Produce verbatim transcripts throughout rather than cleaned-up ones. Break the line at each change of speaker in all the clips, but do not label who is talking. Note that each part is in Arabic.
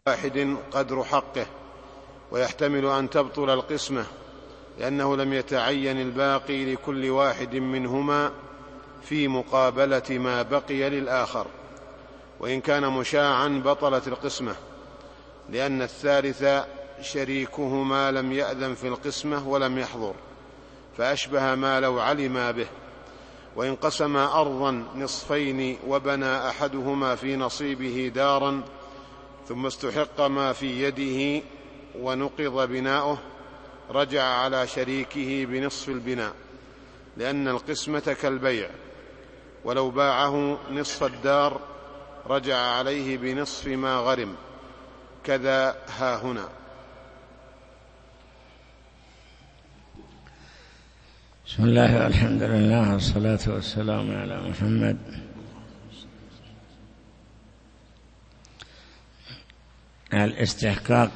واحد قدر حقه، ويحتمل أن تبطل القسمة لأنه لم يتعين الباقي لكل واحد منهما في مقابلة ما بقي للآخر، وإن كان مشاعا بطلت القسمة، لأن الثالث شريكهما لم يأذن في القسمة ولم يحضر، فأشبه ما لو علما به. وإن قسما أرضا نصفين وبنى أحدهما في نصيبه دارا ثم استحق ما في يده ونقض بناؤه، رجع على شريكه بنصف البناء، لأن القسمة كالبيع، ولو باعه نصف الدار رجع عليه بنصف ما غرم، كذا ها هنا.
بسم الله والحمد لله والصلاة والسلام على محمد. الاستحقاق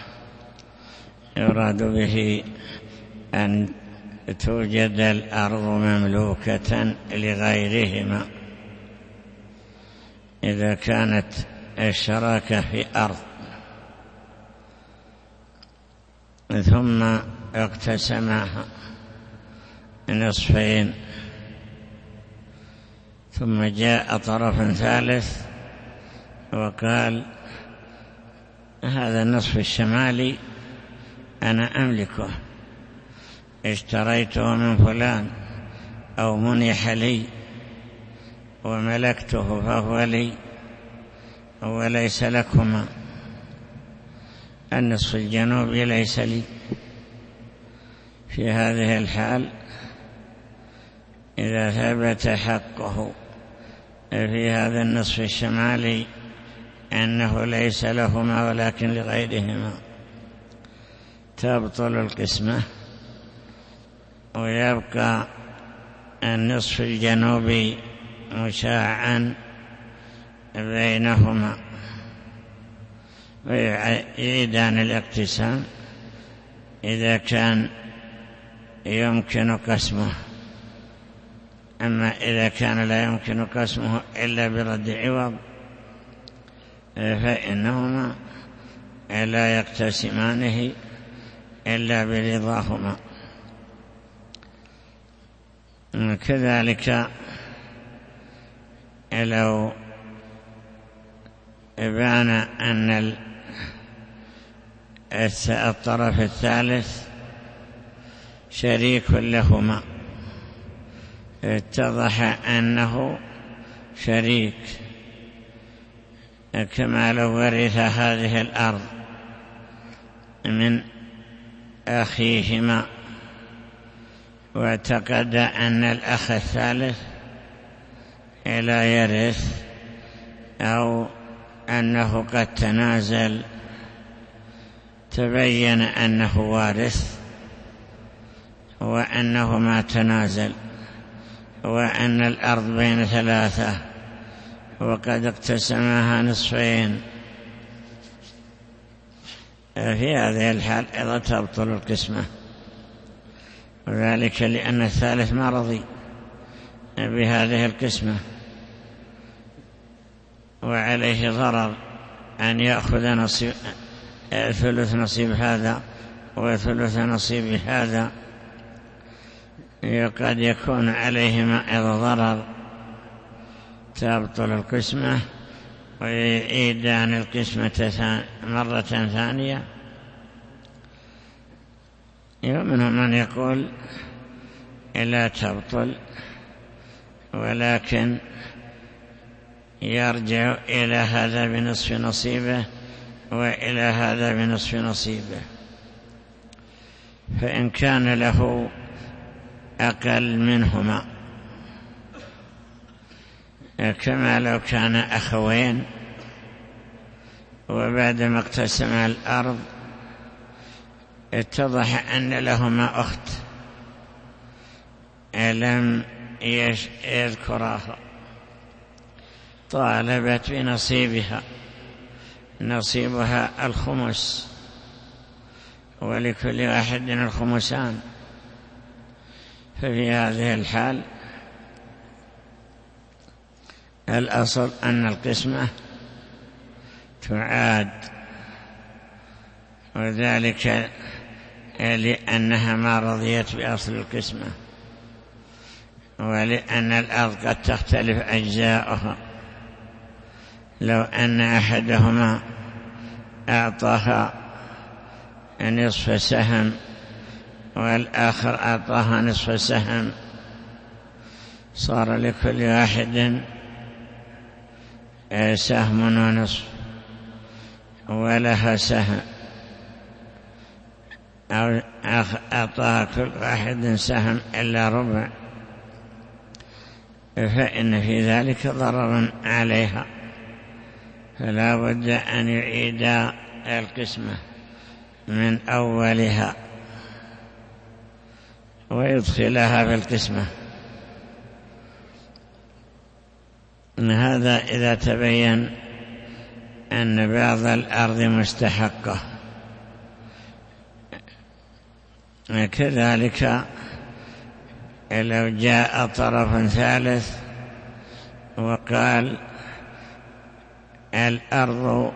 يراد به أن توجد الأرض مملوكة لغيرهما إذا كانت الشراكة في أرض ثم اقتسمها نصفين، ثم جاء طرف ثالث وقال هذا النصف الشمالي أنا أملكه، اشتريته من فلان أو منح لي وملكته فهو لي وليس لكما، النصف الجنوبي ليس لي. في هذه الحال إذا ثبت حقه في هذا النصف الشمالي أنه ليس لهما ولكن لغيرهما، تبطل القسمة ويبقى النصف الجنوبي مشاعا بينهما، ويعيدان الاقتسام إذا كان يمكن قسمه. أما إذا كان لا يمكن قسمه إلا برد عوض فإنهما لا يقتسمانه إلا برضاهما. كذلك لو بان أن الطرف الثالث شريك لهما، اتضح أنه شريك كما لو ورث هذه الأرض من أخيهما، واعتقد أن الأخ الثالث لا يرث أو أنه قد تنازل، تبين أنه وارث وأنه ما تنازل، وأن الأرض بين ثلاثة وقد اقتسمها نصفين. في هذه الحال إذا تبطل القسمة، وذلك لأن الثالث ما رضي بهذه القسمة وعليه ضرر أن يأخذ نصيب ثلث نصيب هذا وثلث نصيب هذا، قد يكون عليهما إذا ضرر. تبطل القسمة ويعيدان القسمة مرة ثانية. ومنهم من يقول لا تبطل، ولكن يرجع إلى هذا بنصف نصيبه وإلى هذا بنصف نصيبه. فإن كان له أقل منهما، كما لو كان أخوين وبعدما اقتسم الأرض اتضح أن لهما أخت لم يذكرها، طالبت بنصيبها، نصيبها الخمس، ولكل واحد الخمسان. ففي هذه الحال الأصل أن القسمة تعاد وذلك لأنها ما رضيت بأصل القسمة، ولأن الأرض قد تختلف أجزاؤها. لو أن أحدهما أعطاها نصف سهم والآخر أعطاها نصف سهم، صار لكل واحد سهم ونصف ولها سهم، أو أعطاها كل واحد سهم إلا ربع، فإن في ذلك ضرر عليها، فلا بد أن يعيد القسمة من أولها ويدخلها في القسمة. هذا إذا تبين أن بعض الأرض مستحقة. كذلك لو جاء طرف ثالث وقال الأرض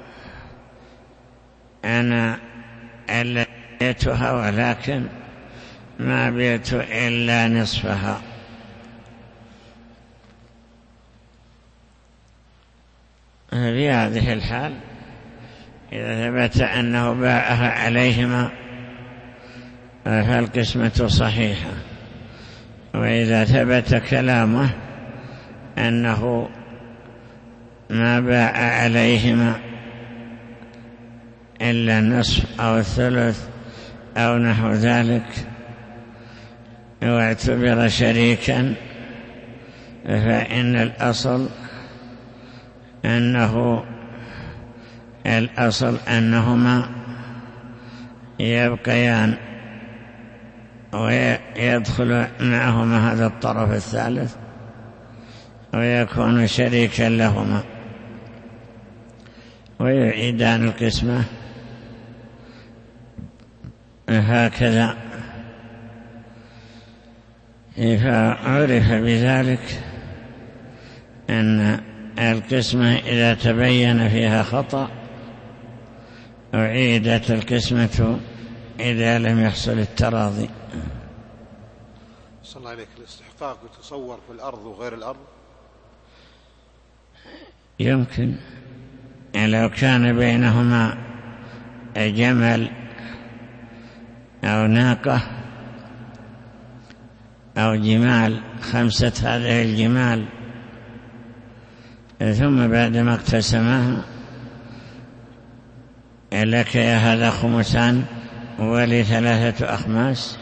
أنا أليتها ولكن ما بيت إلا نصفها، في هذه الحال إذا ثبت أنه باعها عليهما فالقسمة صحيحة، وإذا ثبت كلامه أنه ما باع عليهما إلا النصف أو الثلث أو نحو ذلك واعتبر شريكا، فإن الأصل أنه الأصل أنهما يبقيان ويدخل معهما هذا الطرف الثالث ويكون شريكا لهما ويعيدان القسمة هكذا. فعرف بذلك أن القسمة إذا تبين فيها خطأ أعيدت القسمة إذا لم يحصل التراضي.
صلى الله عليك، الاستحقاق يتصور في الأرض وغير الأرض؟
يمكن، لو كان بينهما جمل أو ناقة أو جمال، خمسة هذه الجمال، ثم بعدما اقتسماها لك يا هذا خمسان ولي ثلاثة أخماس،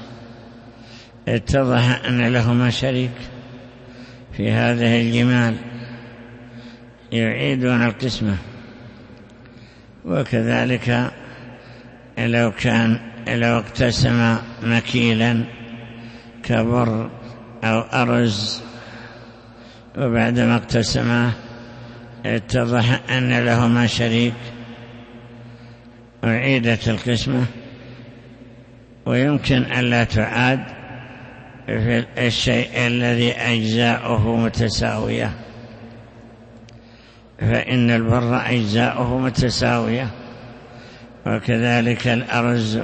اتضح أن لهما شريك في هذه الجمال، يعيدون القسمة. وكذلك لو كان لو اقتسم مكيلا كبر أو أرز وبعدما اقتسماه اتضح أن لهما شريك، أعيدت القسمة. ويمكن أن لا تعاد في الشيء الذي أجزاؤه متساوية، فإن البر أجزاؤه متساوية، وكذلك الأرز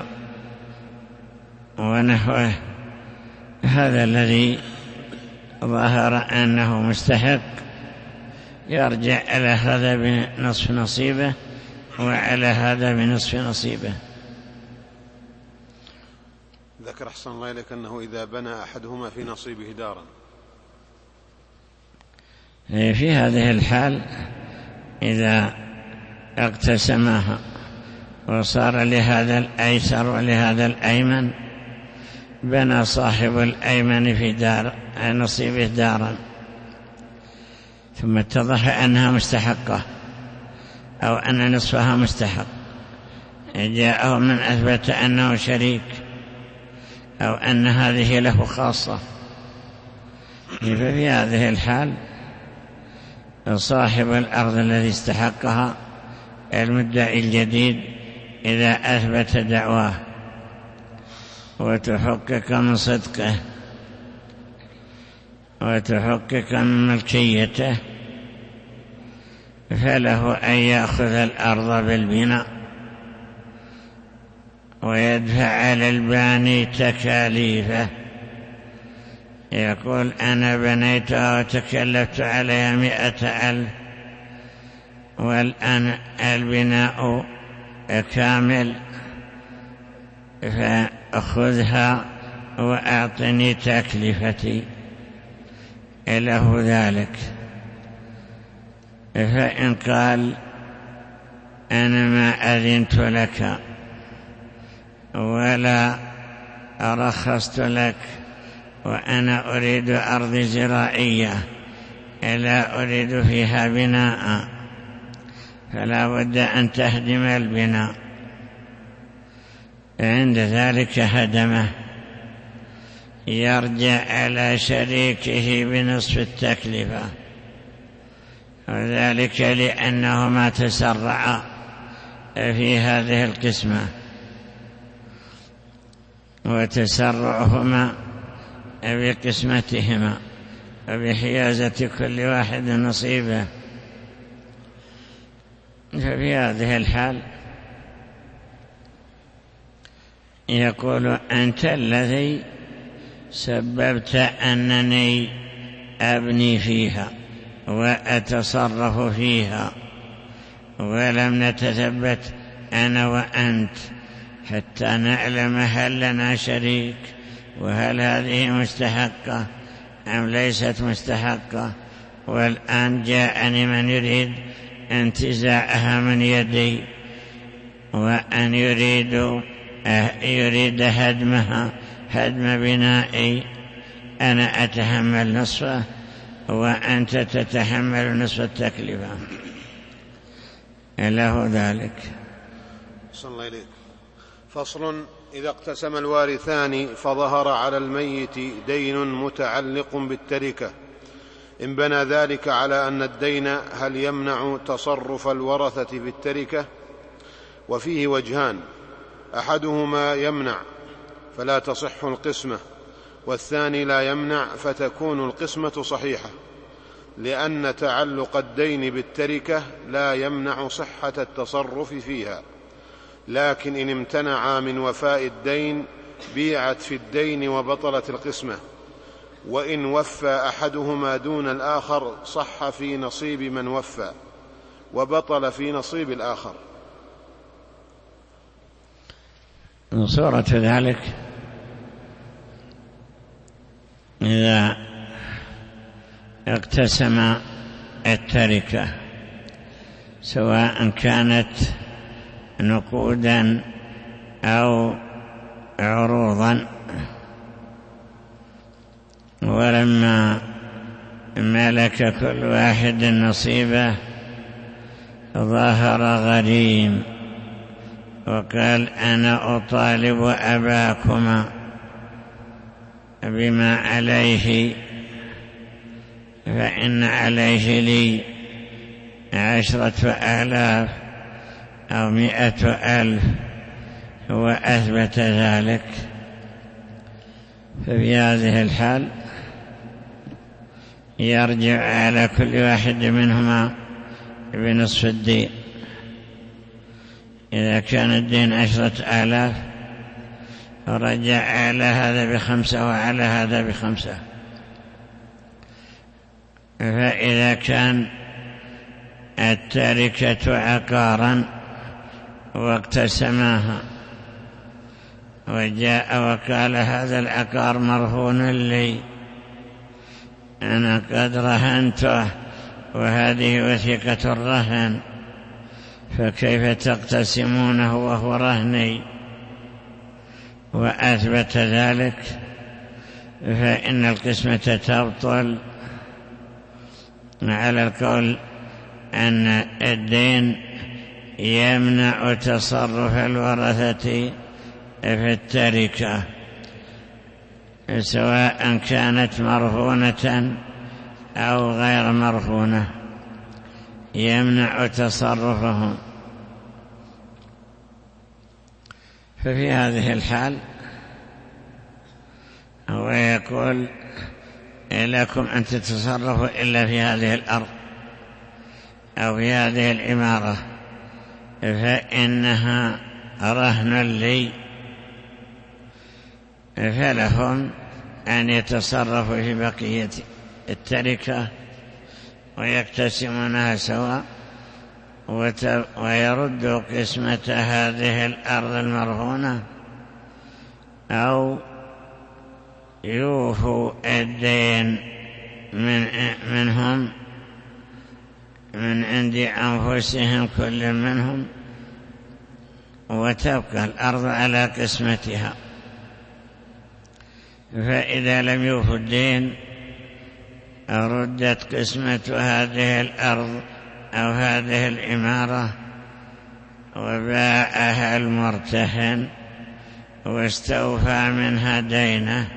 ونحوه. هذا الذي ظهر أنه مستحق يرجع على هذا بنصف نصيبه وعلى هذا بنصف نصيبه.
ذكر أحسن الله إليك أنه إذا بنى أحدهما في نصيبه دارا،
في هذه الحال إذا اقتسماها وصار لهذا الأيسر ولهذا الأيمن، بنى صاحب الأيمن في دار نصيبه دارا، ثم اتضح أنها مستحقة أو أن نصفها مستحق، جاءه من أثبت أنه شريك أو أن هذه له خاصة، ففي هذه الحال صاحب الأرض الذي استحقها المدعي الجديد إذا أثبت دعواه وتحقق من صدقه وتحقق من ملكيته، فله أن يأخذ الأرض بالبناء ويدفع على الباني تكاليفه، يقول أنا بنيتها وتكلفت عليها مئة ألف والآن البناء كامل، فأخذها وأعطني تكلفتي له ذلك. فإن قال أنا ما أذنت لك ولا رخصت لك وأنا أريد أرض زراعية لا أريد فيها بناء، فلا بد أن تهدم البناء، عند ذلك هدمه، يرجع على شريكه بنصف التكلفة، وذلك لأنه ما تسرع في هذه القسمة، وتسرعهما بقسمتهما وبحيازة كل واحد نصيبه. ففي هذه الحال يقول أنت الذي سببت أنني أبني فيها وأتصرف فيها، ولم نتثبت أنا وأنت حتى نعلم هل لنا شريك وهل هذه مستحقة أم ليست مستحقة. والآن جاءني من يريد انتزاعها من يدي وأن يريد يريد هدمها، هدم بنائي، أنا أتحمل نصفه وأنت تتحمل نصف التكلفة، له ذلك.
صلى الله عليه. فصل: إذا اقتسم الوارثان فظهر على الميت دين متعلق بالتركة، إن بنى ذلك على أن الدين هل يمنع تصرف الورثة في التركة؟ وفيه وجهان: أحدهما يمنع فلا تصح القسمة، والثاني لا يمنع فتكون القسمة صحيحة، لأن تعلق الدين بالتركة لا يمنع صحة التصرف فيها، لكن إن امتنع من وفاء الدين بيعت في الدين وبطلت القسمة، وإن وفى أحدهما دون الآخر صح في نصيب من وفى وبطل في نصيب الآخر.
صورة ذلك: إذا اقتسم التركة سواء كانت نقودا أو عروضا، ولما ملك كل واحد نصيبه ظهر غريم وقال أنا أطالب أباكما بما عليه، فإن عليه لي عشرة آلاف أو مئة ألف، وأثبت ذلك، ففي هذه الحال يرجع على كل واحد منهما بنصف الدين. إذا كان الدين عشرة آلاف رجع على هذا بخمسة وعلى هذا بخمسة. فإذا كان التركة عقارا واقتسماها وجاء وقال هذا العقار مرهون لي، أنا قد رهنته وهذه وثيقة الرهن، فكيف تقتسمونه وهو رهني؟ وأثبت ذلك، فإن القسمة تبطل على القول أن الدين يمنع تصرف الورثة في التركة، سواء كانت مرهونة أو غير مرهونة، يمنع تصرفهم. ففي هذه الحال هو يقول لكم أن تتصرفوا إلا في هذه الأرض أو في هذه العمارة، فإنها رهن لي فلهم أن يتصرفوا في بقية التركة ويقتسمونها سواء، ويردوا قسمة هذه الأرض المرهونة، أو يوفوا الدين من منهم من عند أنفسهم كل منهم، وتبقى الأرض على قسمتها. فإذا لم يوفوا الدين ردت قسمة هذه الأرض أو هذه العمارة، وباعها المرتهن واستوفى منها دينه،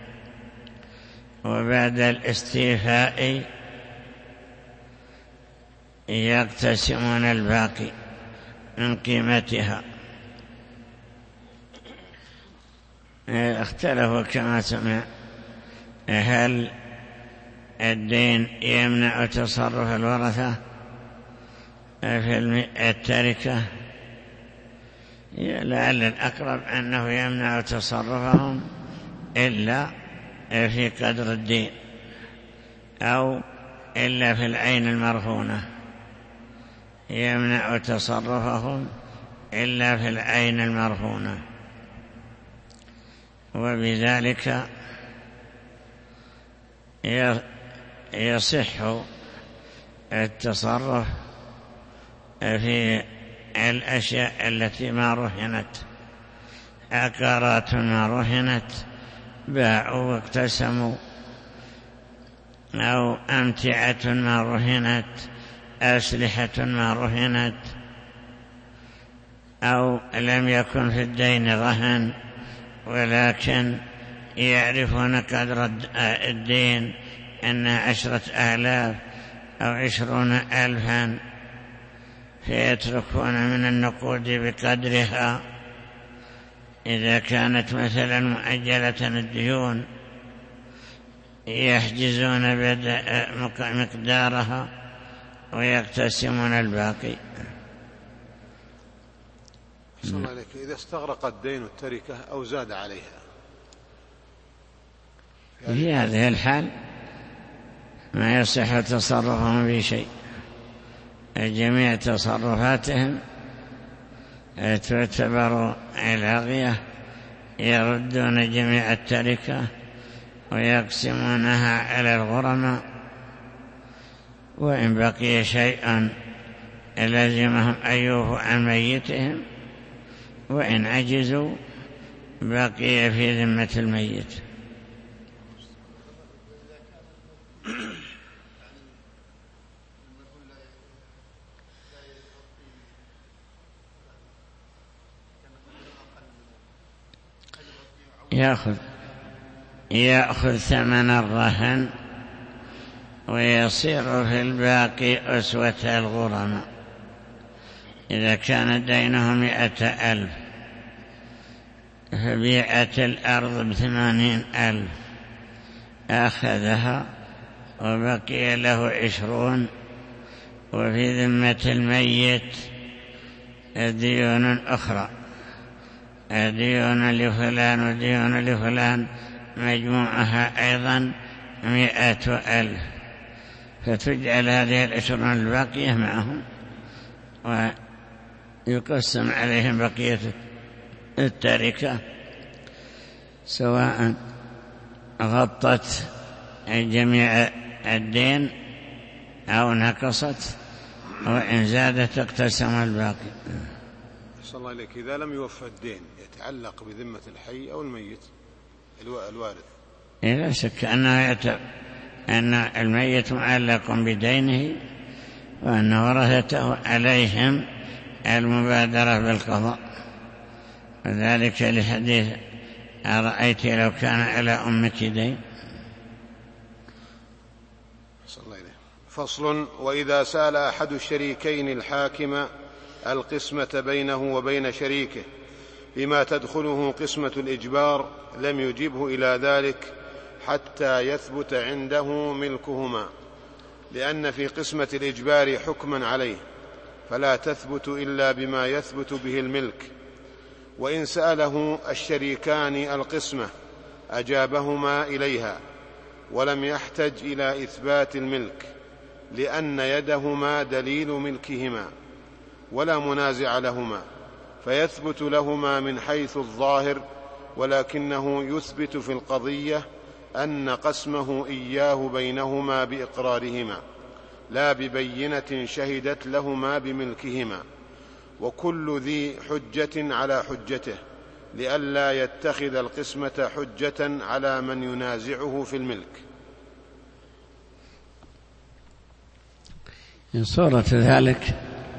وبعد الاستيفاء يقتسمون الباقي من قيمتها. اختلفوا كما سمع هل الدين يمنع تصرف الورثة في التركة؟ لعل الأقرب أنه يمنع تصرفهم إلا في قدر الدين، أو إلا في العين المرهونة، يمنع تصرفهم إلا في العين المرهونة. وبذلك يصح التصرف في الأشياء التي ما رهنت، عقارات ما رهنت باعوا واقتسموا، أو أمتعة ما رهنت، أسلحة ما رهنت، أو لم يكن في الدين رهن ولكن يعرفون قدر الدين أنها عشرة آلاف أو عشرون ألفا، فيتركون من النقود بقدرها. إذا كانت مثلا مؤجلة الديون يحجزون مقدارها ويقتسمون الباقي.
صلى الله عليك. إذا استغرق الدين التركة أو زاد عليها،
يعني في هذه الحال ما يصح تصرفهم في شيء، جميع تصرفاتهم تعتبر لاغية، يردون جميع التركة ويقسمونها على الغرماء، وإن بقي شيء لازمهم أن يوفوا عن ميتهم، وإن عجزوا بقي في ذمة الميت. يأخذ يأخذ ثمن الرهن ويصير في الباقي أسوة الغرماء. إذا كان دينه مئة ألف فبيعت الأرض بثمانين ألف، أخذها وبقي له عشرون، وفي ذمة الميت ديون أخرى، ديون لفلان وديون لفلان، مجموعها أيضا مئة ألف، فتجعل هذه العشرون الباقية معهم ويقسم عليهم بقية التركة، سواء غطت جميع الدين أو نقصت، وإن زادت اقتسم الباقي.
صلى الله عليك. إذا لم يوفى الدين يتعلق بذمة الحي أو الميت الوارث؟
لا شك أنه يعتبر أن الميت معلق بدينه، وأن ورثته عليهم المبادرة بالقضاء، وذلك لحديث أرأيت لو كان على أمك دين.
صلى الله عليه. فصل: وإذا سأل أحد الشريكين الحاكم القسمة بينه وبين شريكه بما تدخله قسمة الإجبار لم يجبه إلى ذلك حتى يثبت عنده ملكهما، لأن في قسمة الإجبار حكما عليه، فلا تثبت إلا بما يثبت به الملك. وإن سأله الشريكان القسمة أجابهما إليها، ولم يحتج إلى إثبات الملك، لأن يدهما دليل ملكهما ولا منازع لهما، فيثبت لهما من حيث الظاهر، ولكنه يثبت في القضية أن قسمه إياه بينهما بإقرارهما، لا ببينة شهدت لهما بملكهما، وكل ذي حجة على حجته، لئلا يتخذ القسمة حجة على من ينازعه في الملك.
من صورة ذلك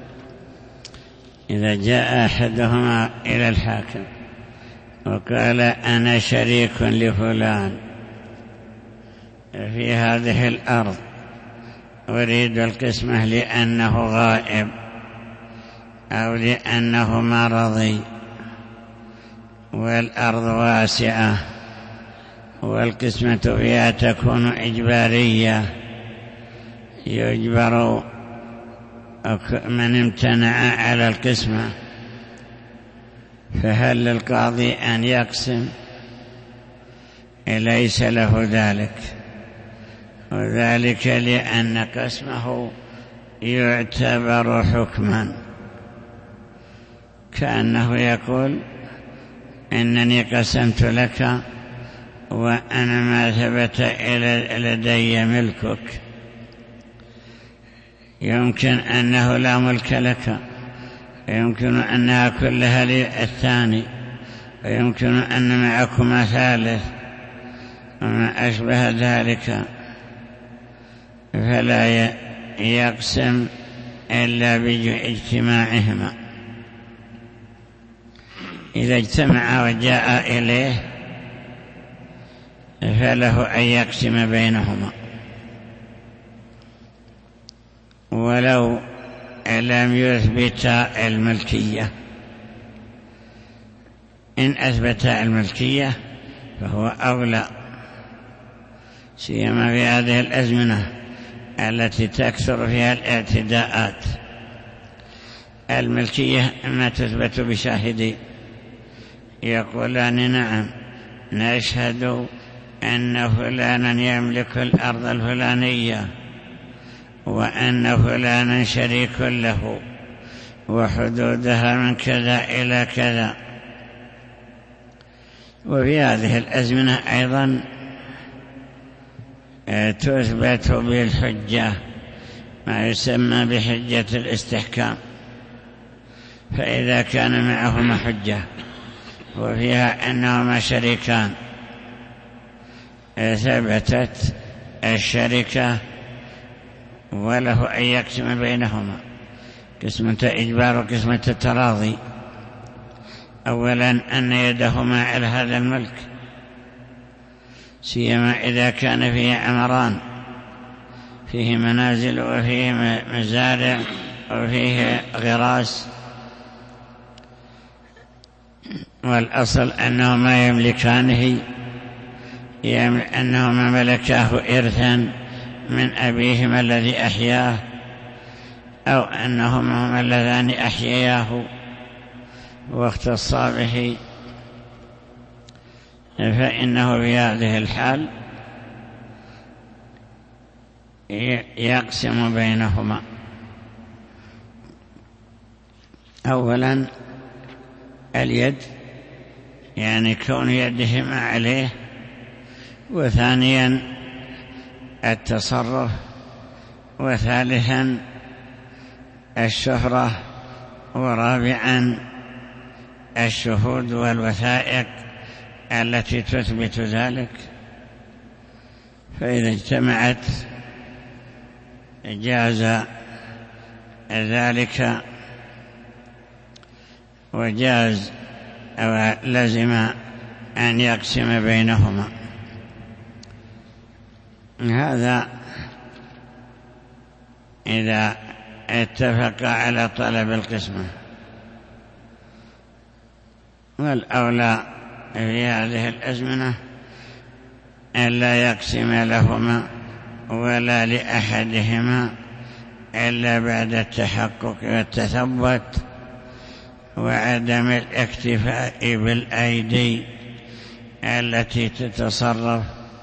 إذا جاء أحدهما إلى الحاكم وقال أنا شريك لفلان في هذه الأرض، أريد القسمة لأنه غائب أو لأنه مرضي، والأرض واسعة والقسمة فيها تكون إجبارية، يجبر من امتنع على القسمة، فهل للقاضي أن يقسم؟ ليس له ذلك، وذلك لأن قسمه يعتبر حكما، كأنه يقول إنني قسمت لك وأنا ما ثبت لدي ملكك، يمكن أنه لا ملك لك، يمكن أنها كلها للثاني، ويمكن أن معكما ثالث وما أشبه ذلك، فلا يقسم إلا باجتماعهما. إذا اجتمع وجاء إليه فله أن يقسم بينهما، ولو لم يثبت الملكية. إن أثبت الملكية فهو أولى، سيما في هذه الأزمنة التي تكثر فيها الاعتداءات. الملكية ما تثبت بشاهدين يقولان نعم نشهد أن فلانا يملك الأرض الفلانية، وأن فلانا شريك له، وحدودها من كذا إلى كذا. وفي هذه الأزمنة أيضا تثبت بالحجة، ما يسمى بحجة الاستحكام، فإذا كان معهما حجة وفيها أنهما شريكان ثبتت الشركة، وله أن يقسم بينهما قسمة إجبار وقسمة تراضي. أولا أن يدهما على هذا الملك، سيما إذا كان فيه عمران، فيه منازل وفيه مزارع وفيه غراس، والأصل أنهما يملكانه، أنهما ملكاه إرثا من أبيهما الذي أحياه، أو أنهما هما اللذان أحيياه واختصا به، فإنه في هذه الحال يقسم بينهما. أولا اليد، يعني كون يدهما عليه، وثانيا التصرف، وثالثا الشهرة، ورابعا الشهود والوثائق التي تثبت ذلك. فإذا اجتمعت جاز ذلك، وجاز أو لزم أن يقسم بينهما. هذا إذا اتفق على طلب القسمة، والأولى في هذه الأزمنة ألا يقسم لهما ولا لأحدهما إلا بعد التحقق والتثبت وعدم الاكتفاء بالأيدي التي تتصرف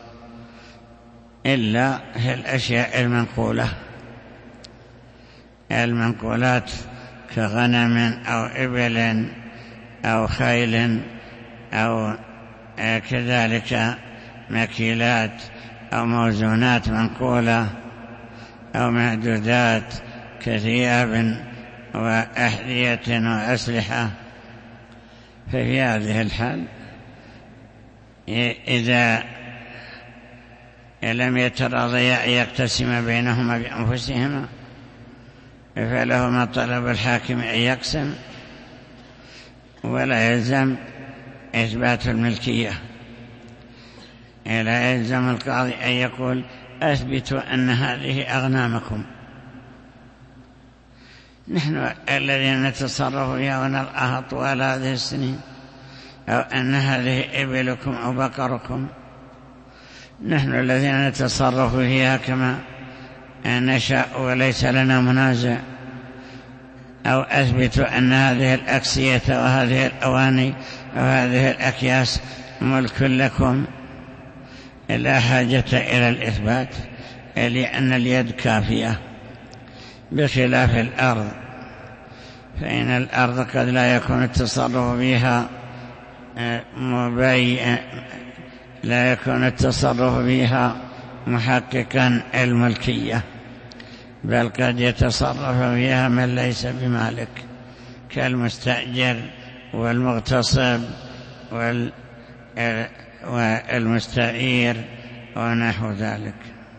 إلا في الأشياء المنقولة، المنقولات كغنم أو إبل أو خيل أو كذلك مكيلات أو موزونات منقولة أو معدودات كثياب وأحذية وأسلحة. ففي هذه الحال إذا لم يتراضيا يقتسم بينهما بأنفسهما فلهما طلب الحاكم أن يقسم، ولا يلزم إثبات الملكية، لا يلزم القاضي أن يقول أثبتوا أن هذه أغنامكم، نحن الذين نتصرف فيها ونرعاها طوال هذه السنين، أو أن هذه إبلكم أو بقركم، نحن الذين نتصرف فيها كما نشاء وليس لنا منازع. أو أثبتوا أن هذه الأكسية وهذه الأواني وهذه الأكياس ملك لكم، لا حاجة إلى الإثبات لأن اليد كافية، بخلاف الأرض، فإن الأرض قد لا يكون التصرف فيها مبين، لا يكون التصرف فيها محققا الملكية، بل قد يتصرف فيها من ليس بمالك كالمستأجر والمغتصب والمستعير ونحو ذلك.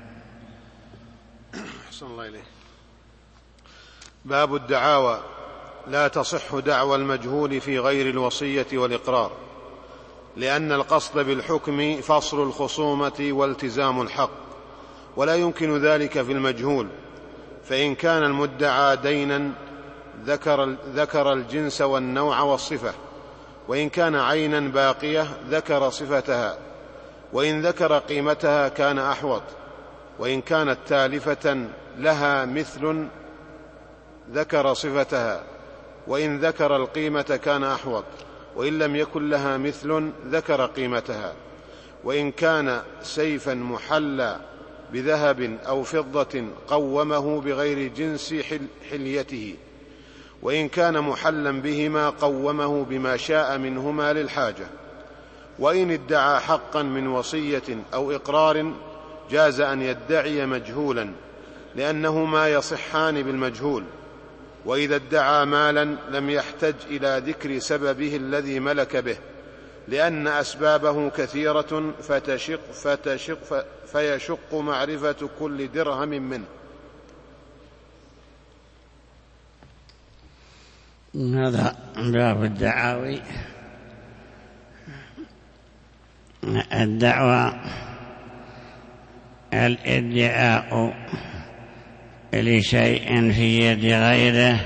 أحسن الله إليه. باب الدعاوى. لا تصح دعوى المجهول في غير الوصية والإقرار، لأن القصد بالحكم فصل الخصومة والتزام الحق، ولا يمكن ذلك في المجهول، فإن كان المدعى دينا ذكر, ذكر الجنس والنوع والصفة، وإن كان عينا باقية ذكر صفتها، وإن ذكر قيمتها كان أحوط، وإن كانت تالفة لها مثل ذكر صفتها، وإن ذكر القيمة كان أحوط، وإن لم يكن لها مثل ذكر قيمتها، وإن كان سيفا محلى بذهب أو فضة قومه بغير جنس حليته، وإن كان محلا بهما قومه بما شاء منهما للحاجة. وإن ادعى حقا من وصية أو إقرار جاز أن يدعي مجهولا، لأنهما يصحان بالمجهول. وإذا ادعى مالا لم يحتج إلى ذكر سببه الذي ملك به، لأن أسبابه كثيرة فتشق فتشق فيشق معرفة كل درهم منه.
هذا باب الدعاوي. الدعوى الادعاء لشيء في يد غيره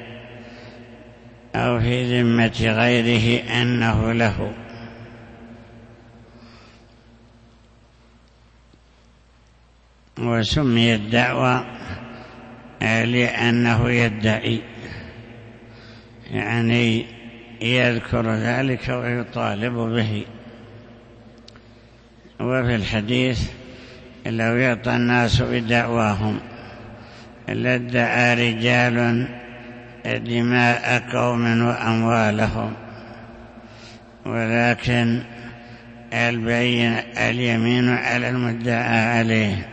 أو في ذمة غيره أنه له، وسمي الدعوى لأنه يدعي، يعني يذكر ذلك ويطالب به. وفي الحديث لو يعطى الناس بدعواهم لادعى رجال دماء قوم وأموالهم، ولكن البين اليمين على المدعى عليه،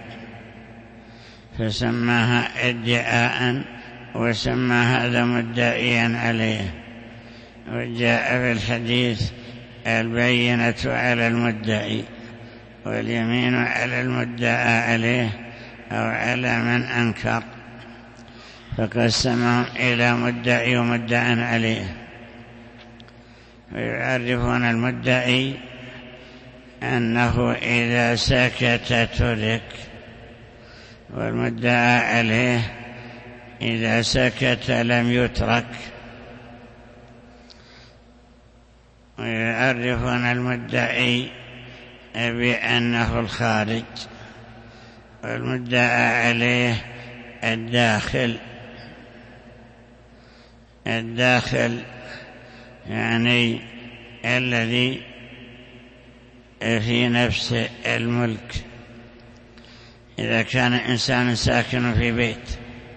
فسماها ادعاء وسمى هذا مدعيا عليه. وجاء في الحديث البينة على المدعي واليمين على المدعى عليه أو على من أنكر، فقسمهم إلى مدعي ومدعى عليه. ويعرفون المدعي أنه إذا سكت ترك، والمدعى عليه إذا سكت لم يترك. ويعرفون المدعي بأنه الخارج، والمدعى عليه الداخل. الداخل يعني الذي في نفس الملك. إذا كان إنسان ساكن في بيت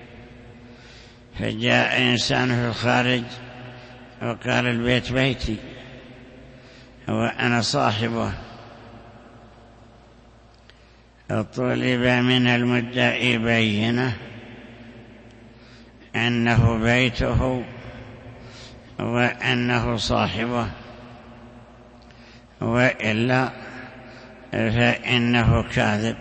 فجاء إنسان في الخارج وقال البيت بيتي وأنا صاحبه، طلب من المدعي بينة أنه بيته وأنه صاحبه، وإلا فإنه كاذب،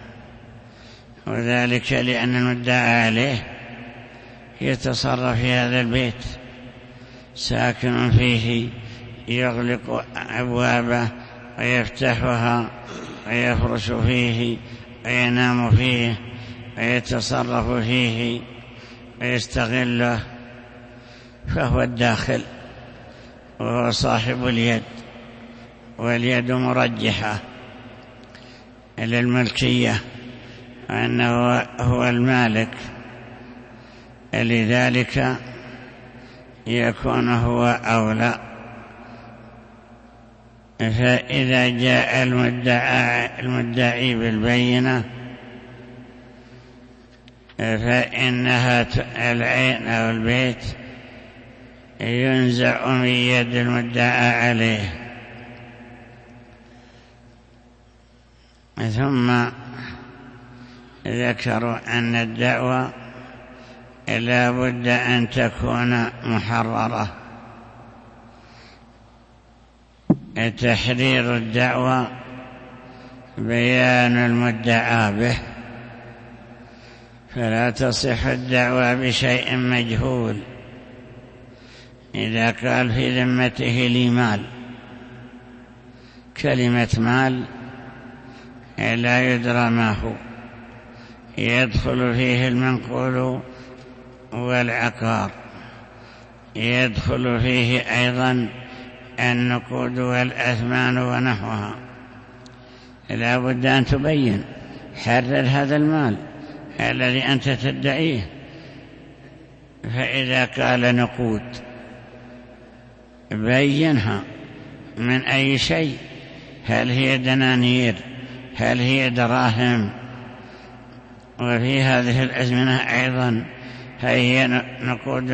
وذلك لأن المدعى عليه يتصرف في هذا البيت، ساكن فيه، يغلق أبوابه ويفتحها ويفرش فيه وينام فيه ويتصرف فيه ويستغله، فهو الداخل وهو صاحب اليد، واليد مرجحة للملكية وأنه هو المالك، لذلك يكون هو أولى. فإذا جاء المدعي, المدعي بالبينة فإنها العين أو البيت ينزع من يد المدعى عليه. ثم ذكروا أن الدعوة لا بد أن تكون محررة. تحرير الدعوة بيان المدعى به، فلا تصح الدعوة بشيء مجهول. إذا قال في ذمته لي مال، كلمة مال لا يدرى ما هو، يدخل فيه المنقول والعقار، يدخل فيه أيضا النقود والأثمان ونحوها. لا بد أن تبين، حرر هذا المال الذي أنت تدعيه. فإذا قال نقود بينها من أي شيء، هل هي دنانير، هل هي دراهم؟ وفي هذه الأزمنة أيضا هي نقود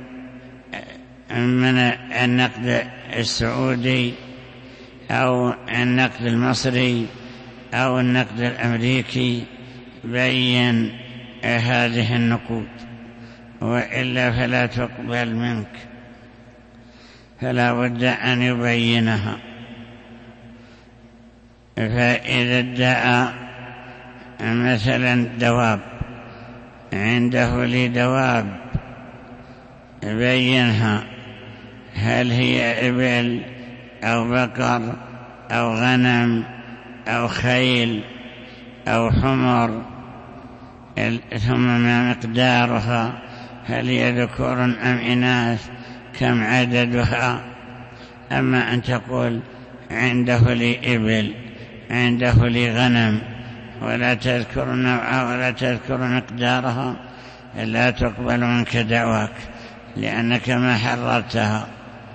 من النقد السعودي أو النقد المصري أو النقد الأمريكي، بين هذه النقود، وإلا فلا تقبل منك، فلا بد أن يبينها. فإذا ادعى مثلا دواب، عنده لي دواب، بينها، هل هي إبل أو بقر أو غنم أو خيل أو حمر، ثم ما مقدارها، هل هي ذكور أم إناث، كم عددها. أما أن تقول عنده لي إبل، عنده لي غنم، ولا تذكر نوعها ولا تذكر مقدارها، لا تقبل منك دعواك، لأنك ما حررتها.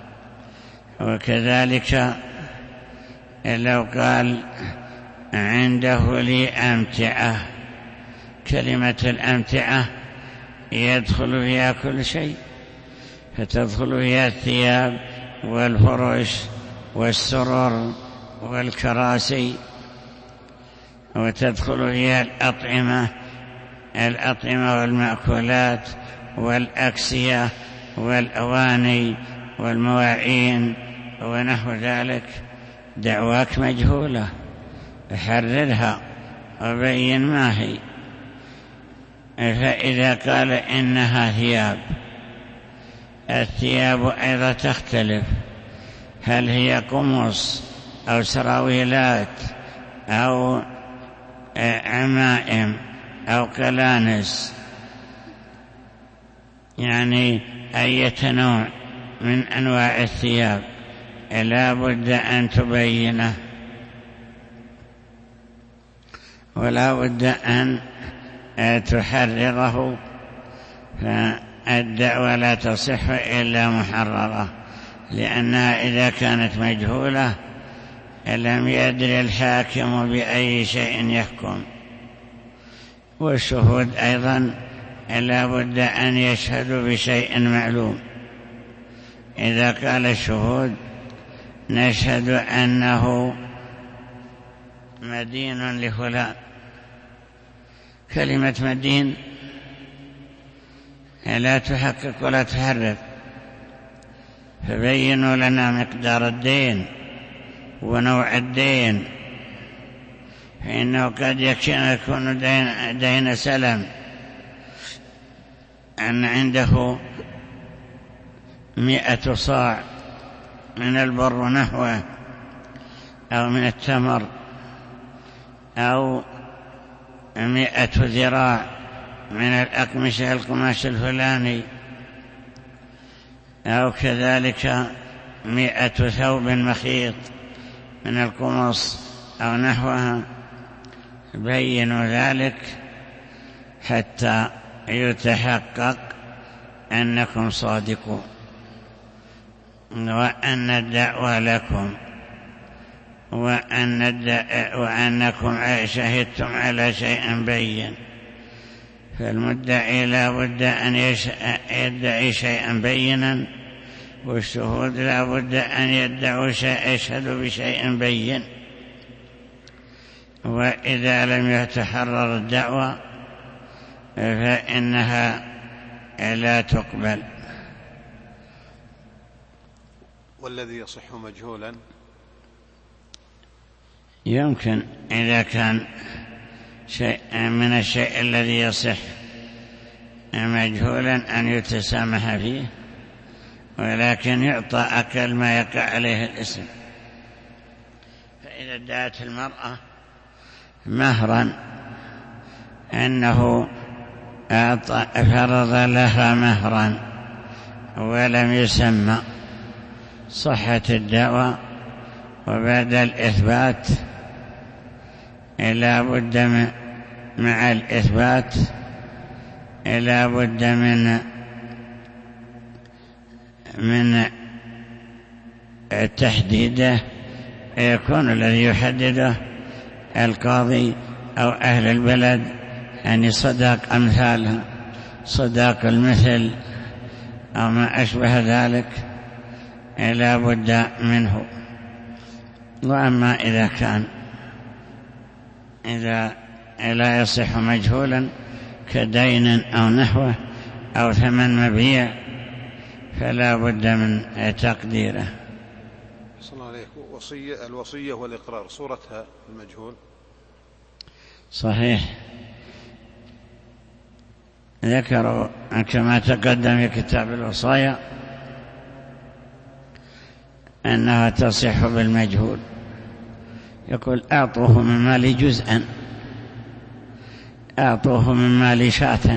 وكذلك لو قال عنده لي أمتعة، كلمة الأمتعة يدخل فيها كل شيء، فتدخل فيها الثياب والفرش والسرر والكراسي، وتدخل فيها الأطعمة الأطعمة والمأكولات والأكسية والأواني والمواعين ونحو ذلك. دعواك مجهولة، حررها وبين ما هي. فإذا قال إنها ثياب، الثياب أيضا تختلف، هل هي قمص أو سراويلات أو عمائم أو كلانس، يعني أي نوع من أنواع الثياب لا بد أن تبينه، ولا بد أن تحرره. فالدعوة لا تصح إلا محررة، لأنها إذا كانت مجهولة لم يدري الحاكم بأي شيء يحكم. والشهود أيضا لا بد أن يشهدوا بشيء معلوم. إذا قال الشهود نشهد أنه مدين لفلان، كلمة مدين لا تحقق ولا تحرر، فبينوا لنا مقدار الدين ونوع الدين، فإنه قد يكون دين, دين سلم، أن عنده مئة صاع من البر نحوه، أو من التمر، أو مئة ذراع من الأقمشة القماش الفلاني، أو كذلك مئة ثوب مخيط من القمص أو نحوها. بينوا ذلك حتى يتحقق أنكم صادقون وأن الدعوة لكم، وأن وأنكم شهدتم على شيء بين. فالمدعي لا بد أن يدعي شيئا بينا، والشهود لا بد أن يدعوا شيء، يشهدوا بشيء بين. وإذا لم يتحرر الدعوة فإنها لا تقبل.
والذي يصح مجهولا
يمكن إذا كان شيء من الشيء الذي يصح مجهولا أن يتسامح فيه، ولكن يعطى أكل ما يقع عليه الاسم. فإذا ادعت المرأة مهرا أنه فرض لها مهرا ولم يسمى، صحت الدعوة. وبعد الإثبات لا بد من مع الإثبات لا بد من من تحديده، يكون الذي يحدده القاضي أو أهل البلد، يعني صداق أمثالها، صداق المثل أو ما أشبه ذلك، لا بد منه. وأما إذا كان إذا لا يصح مجهولا كدين أو نحوه أو ثمن مبيع فلا بد من تقديره.
صلى الله عليه وصية الوصية والإقرار صورتها المجهول.
صحيح، ذكروا كما تقدم في كتاب الوصايا أنها تصح بالمجهول. يقول أعطوه من مالي جزءا، أعطوه من مالي شاة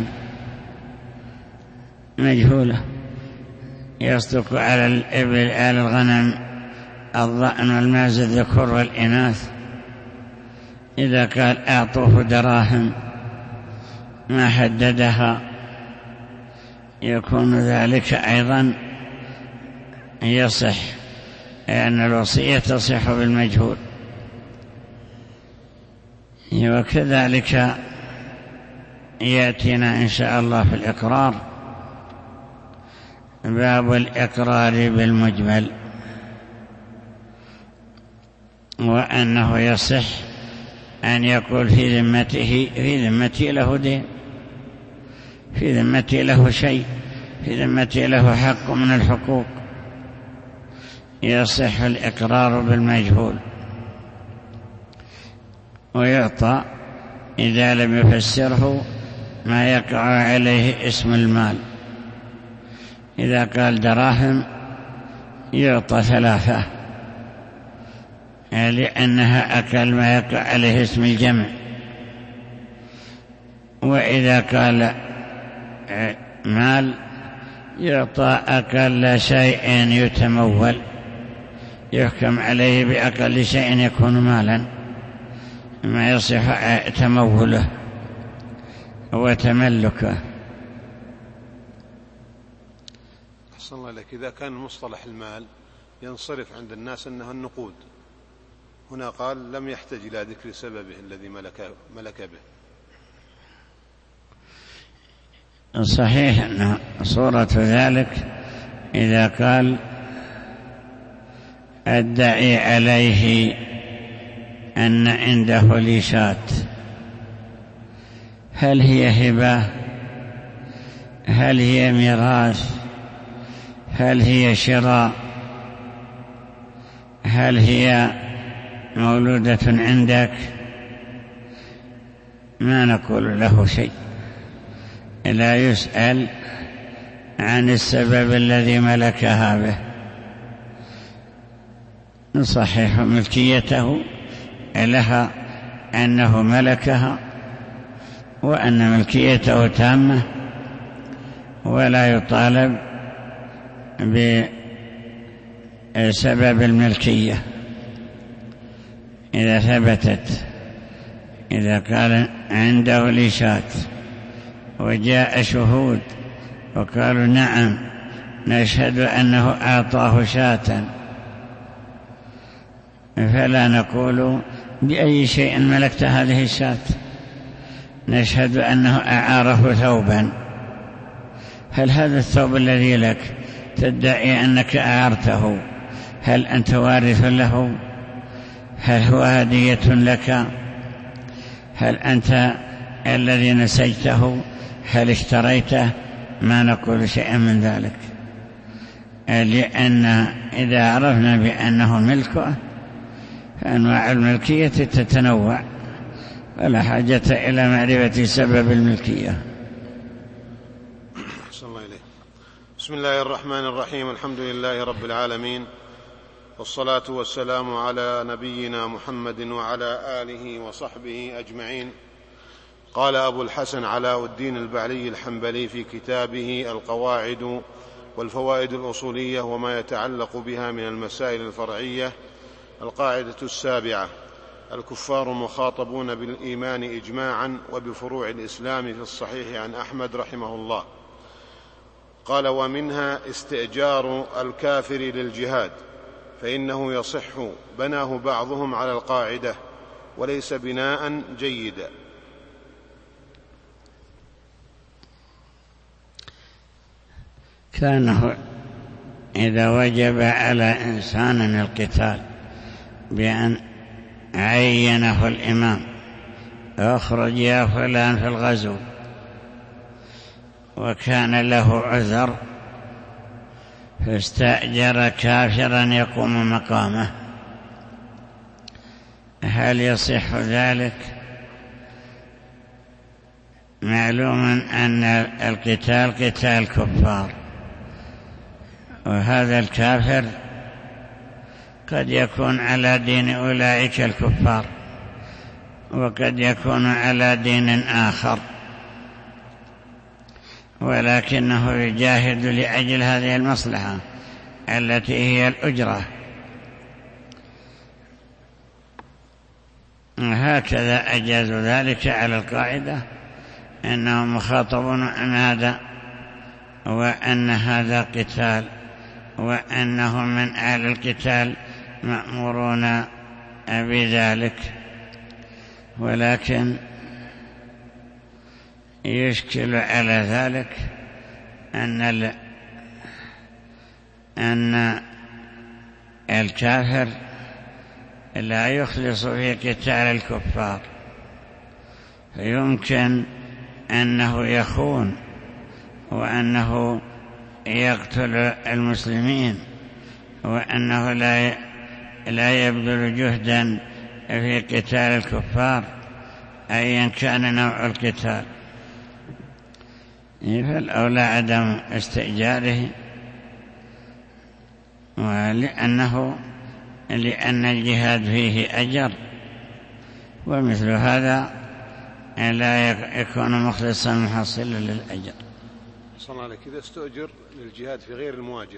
مجهولة، يصدق على الإبل، على الغنم، الضأن والماز، الذكور والإناث. إذا قال أعطوه دراهم ما حددها يكون ذلك أيضا يصح، لأن الوصية تصح بالمجهول. وكذلك يأتينا إن شاء الله في الإقرار باب الإقرار بالمجمل، وأنه يصح أن يقول في ذمته في ذمتي له دين، في ذمتي له شيء، في ذمتي له حق من الحقوق. يصح الإقرار بالمجهول، ويعطى إذا لم يفسره ما يقع عليه اسم المال. إذا قال دراهم يعطى ثلاثة لأنها أكل ما يقع عليه اسم الجمع. وإذا قال مال يعطى أقل شيء يتمول، يحكم عليه بأقل شيء يكون مالا، ما يصح تموله وتملكه.
أحسن الله لك. إذا كان مصطلح المال ينصرف عند الناس أنه النقود، هنا قال لم يحتج إلى ذكر سببه الذي ملك, ملك به.
صحيح أن صورة ذلك إذا قال أدعي عليه أن عنده لي شاة، هل هي هبة؟ هل هي ميراث؟ هل هي شراء؟ هل هي مولودة عندك؟ ما نقول له شيء، لا يسأل عن السبب الذي ملكها به، نصحح ملكيته لها أنه ملكها وأن ملكيته تامة، ولا يطالب بسبب الملكية إذا ثبتت. إذا قال عنده لي شاة وجاء شهود وقالوا نعم نشهد أنه أعطاه شاة، فلا نقول بأي شيء ملكت هذه الشاة، نشهد أنه أعاره ثوبا. هل هذا الثوب الذي لك تدعي أنك أعرته هل أنت وارث له؟ هل هو هدية لك؟ هل أنت الذي نسجته؟ هل اشتريته؟ ما نقول شيئا من ذلك، لأن إذا عرفنا بأنه ملكه فأنواع الملكية تتنوع، ولا حاجة إلى معرفة سبب الملكية.
بسم الله الرحمن الرحيم. الحمد لله رب العالمين، والصلاة والسلام على نبينا محمد وعلى آله وصحبه أجمعين. قال أبو الحسن علاء الدين البعلي الحنبلي في كتابه القواعد والفوائد الأصولية وما يتعلق بها من المسائل الفرعية: القاعدة السابعة: الكفار مخاطبون بالإيمان إجماعا وبفروع الإسلام في الصحيح عن أحمد رحمه الله. قال: ومنها استئجار الكافر للجهاد، فإنه يصح بناه بعضهم على القاعدة وليس بناء جيدا.
كانه إذا وجب على إنسان القتال بأن عينه الإمام اخرج يا فلان في الغزو، وكان له عذر فاستأجر كافرا يقوم مقامه، هل يصح ذلك؟ معلوم أن القتال قتال كفار، وهذا الكافر قد يكون على دين أولئك الكفار وقد يكون على دين آخر، ولكنه يجاهد لأجل هذه المصلحة التي هي الأجرة. هكذا أجازوا ذلك على القاعدة، أنهم مخاطبون عن هذا، وأن هذا قتال، وأنهم من أهل القتال مأمورون بذلك. ولكن يشكل على ذلك أن أن الكافر لا يخلص في قتال الكفار، فيمكن أنه يخون وأنه يقتل المسلمين، وأنه لا لا يبذل جهدا في قتال الكفار أيا كان نوع القتال، فالأولى عدم استئجاره، ولأنه لأن الجهاد فيه أجر، ومثل هذا لا يكون مخلصا محصلا للأجر.
صلى الله عليك. إذا استؤجر للجهاد في غير المواجهة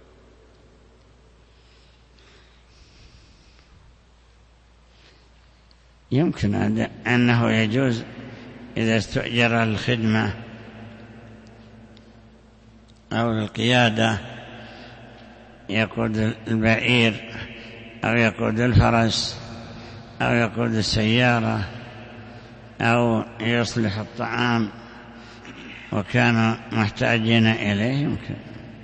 يمكن أنه يجوز إذا استؤجر الخدمة أو القيادة، يقود البعير أو يقود الفرس أو يقود السيارة أو يصلح الطعام وكانوا محتاجين إليه يمكن.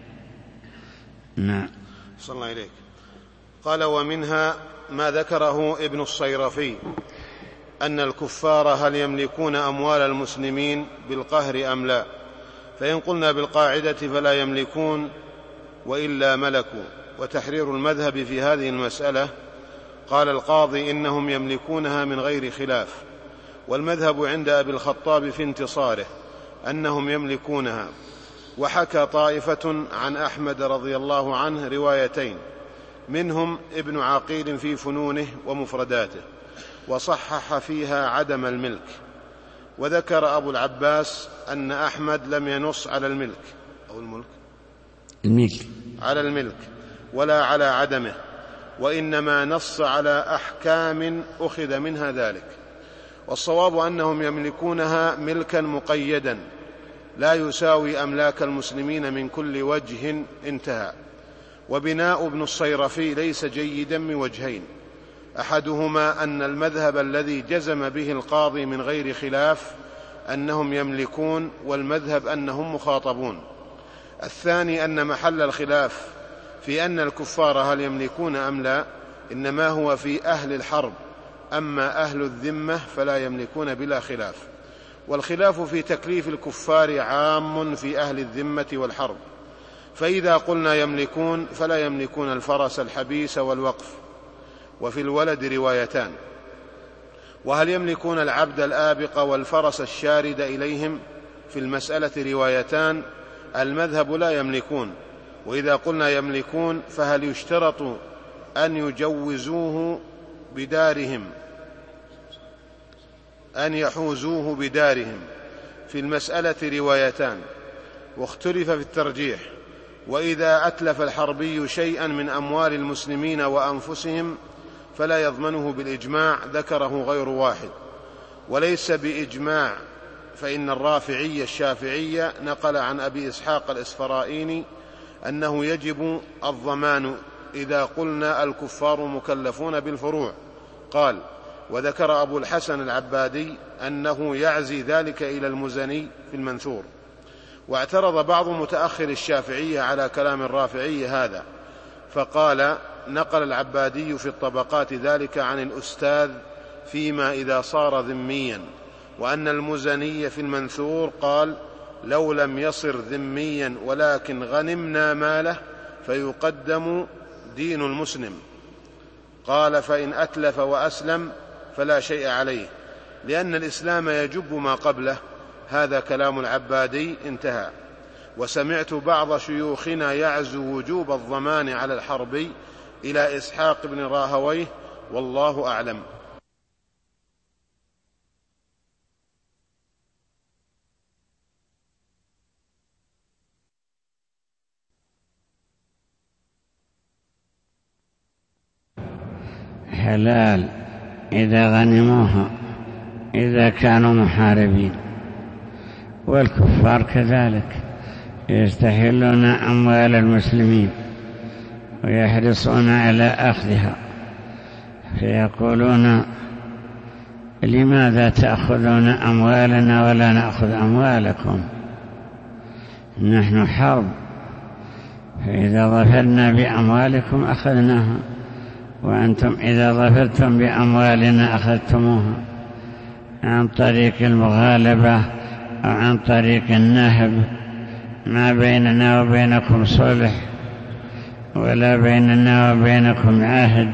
نعم.
صلى الله إليك. قال: ومنها ما ذكره ابن الصيرفي أن الكفار هل يملكون أموال المسلمين بالقهر أم لا؟ فإن قلنا بالقاعدة فلا يملكون وإلا ملكوا. وتحرير المذهب في هذه المسألة قال القاضي: إنهم يملكونها من غير خلاف، والمذهب عند أبي الخطاب في انتصاره أنهم يملكونها. وحكى طائفة عن أحمد رضي الله عنه روايتين، منهم ابن عقيل في فنونه ومفرداته، وصحح فيها عدم الملك. وذكر أبو العباس أن أحمد لم ينص على الملك أو الملك
الملك
على الملك ولا على عدمه، وإنما نص على أحكام أخذ منها ذلك. والصواب أنهم يملكونها ملكا مقيدا لا يساوي أملاك المسلمين من كل وجه. انتهى. وبناء ابن الصيرفي ليس جيدا من وجهين: أحدهما أن المذهب الذي جزم به القاضي من غير خلاف أنهم يملكون، والمذهب أنهم مخاطبون. الثاني أن محل الخلاف في أن الكفار هل يملكون أم لا إنما هو في أهل الحرب، أما أهل الذمة فلا يملكون بلا خلاف. والخلاف في تكليف الكفار عام في أهل الذمة والحرب. فإذا قلنا يملكون فلا يملكون الفرس الحبيس والوقف. وفي الولد روايتان: وهل يملكون العبد الآبق والفرس الشارد إليهم؟ في المسألة روايتان: المذهب لا يملكون. وإذا قلنا يملكون فهل يشترط أن يجوزوه بدارهم أن يحوزوه بدارهم؟ في المسألة روايتان، واختلف في الترجيح. وإذا أتلف الحربي شيئا من أموال المسلمين وأنفسهم فلا يضمنه بالإجماع، ذكره غير واحد. وليس بإجماع، فإن الرافعي الشافعي نقل عن أبي إسحاق الإسفرائيني أنه يجب الضمان إذا قلنا الكفار مكلفون بالفروع. قال: وذكر أبو الحسن العبادي أنه يعزي ذلك إلى المزني في المنثور. واعترض بعض متأخر الشافعية على كلام الرافعي هذا، فقال: نقل العبادي في الطبقات ذلك عن الأستاذ فيما إذا صار ذميا، وأن المزني في المنثور قال: لو لم يصر ذميا ولكن غنمنا ماله فيقدم دين المسلم. قال: فإن أتلف وأسلم فلا شيء عليه، لأن الإسلام يجب ما قبله. هذا كلام العبادي. انتهى. وسمعت بعض شيوخنا يعزو وجوب الضمان على الحربي إلى إسحاق بن راهويه، والله أعلم.
حلال إذا غنموها إذا كانوا محاربين، والكفار كذلك يستحلون أموال المسلمين ويحرصون على أخذها، فيقولون: لماذا تأخذون أموالنا ولا نأخذ أموالكم؟ نحن حرب، فإذا ظفرنا بأموالكم أخذناها، وأنتم إذا ظفرتم بأموالنا أخذتموها عن طريق المغالبة أو عن طريق النهب. ما بيننا وبينكم صلح ولا بيننا وبينكم عهد،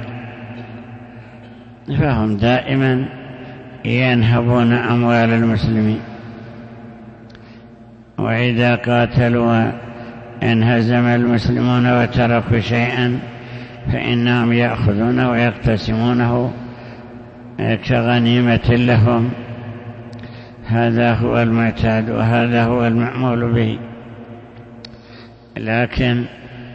فهم دائما ينهبون أموال المسلمين. وإذا قاتلوا انهزم المسلمون وتركوا شيئا فإنهم يأخذونه ويقتسمونه كغنيمة لهم. هذا هو المعتاد وهذا هو المعمول به. لكن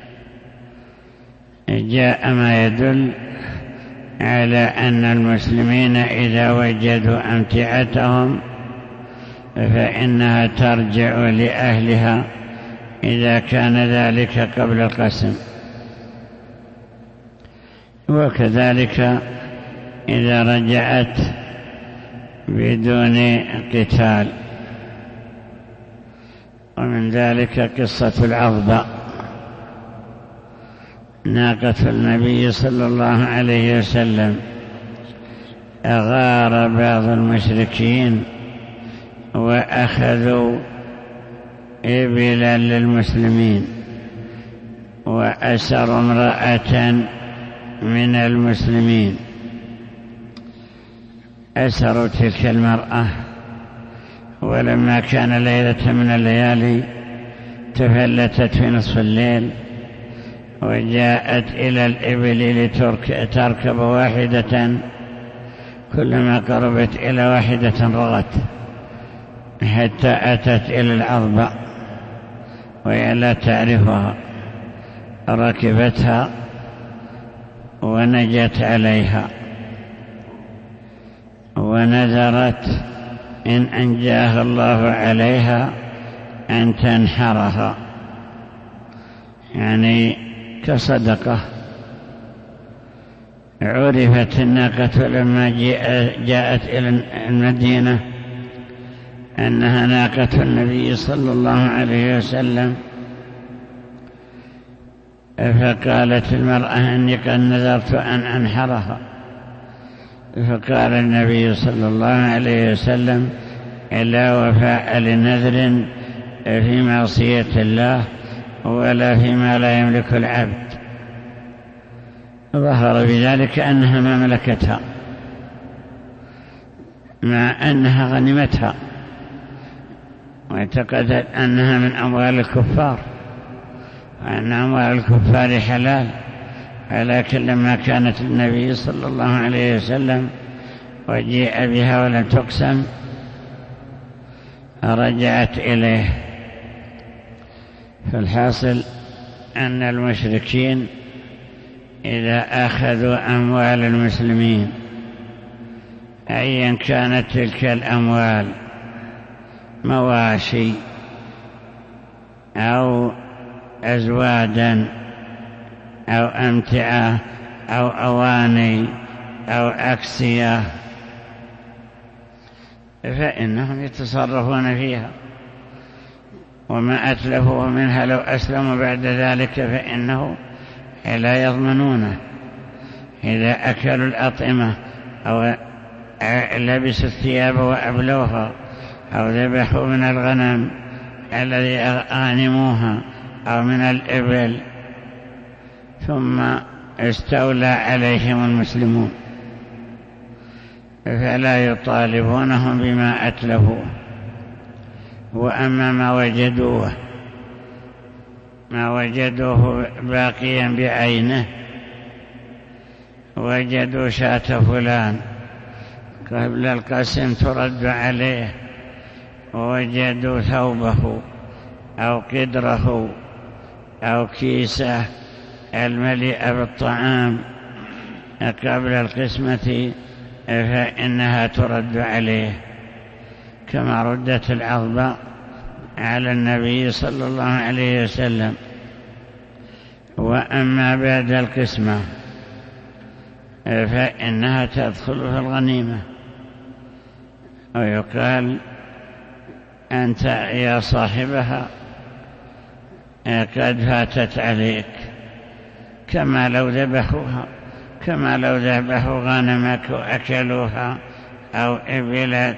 جاء ما يدل على أن المسلمين إذا وجدوا أمتعتهم فإنها ترجع لأهلها إذا كان ذلك قبل القسم. وكذلك إذا رجعت بدون قتال. ومن ذلك قصة العضبة، ناقة النبي صلى الله عليه وسلم، أغار بعض المشركين وأخذوا إبلا للمسلمين وأسروا امرأة من المسلمين، أسروا تلك المرأة. ولما كان ليلة من الليالي تفلتت في نصف الليل وجاءت إلى الإبل لتركب واحدة، كلما قربت إلى واحدة رغت حتى أتت إلى العضبة وهي لا تعرفها، ركبتها ونجت عليها ونذرت إن أنجاها الله عليها أن تنحرها، يعني كصدقة. عرفت الناقة لما جاءت إلى المدينة أنها ناقة النبي صلى الله عليه وسلم، فقالت المرأة إني قد نذرت أن أنحرها، فقال النبي صلى الله عليه وسلم: لا وفاء لنذر في معصية الله ولا فيما لا يملك العبد. ظهر بذلك أنها ما ملكتها مع أنها غنمتها، واعتقدت أنها من أموال الكفار وأن أموال الكفار حلال، ولكن لما كانت للنبي صلى الله عليه وسلم وجيء بها ولم تقسم رجعت إليه. فالحاصل أن المشركين إذا أخذوا أموال المسلمين أيا كانت تلك الأموال، مواشي أو أزوادا أو أمتعة أو أواني أو أكسية، فإنهم يتصرفون فيها، وما أتلفوا منها لو أسلموا بعد ذلك فإنه لا يضمنونه. إذا أكلوا الأطعمة أو لبسوا الثياب وأبلوها أو ذبحوا من الغنم الذي غنموها أو من الإبل ثم استولى عليهم المسلمون، فلا يطالبونهم بما أتلفوه. وأما ما وجدوه ما وجدوه باقيا بعينه، وجدوا شاة فلان قبل القسم ترد عليه، ووجدوا ثوبه أو قدره أو كيسه المليء بالطعام قبل القسمة، فإنها ترد عليه، كما ردت العضبة على النبي صلى الله عليه وسلم. وأما بعد القسمة فإنها تدخل في الغنيمة، ويقال: أنت يا صاحبها قد فاتت عليك، كما لو ذبحوها، كما لو ذبحوا غنمك وأكلوها أو إبلك،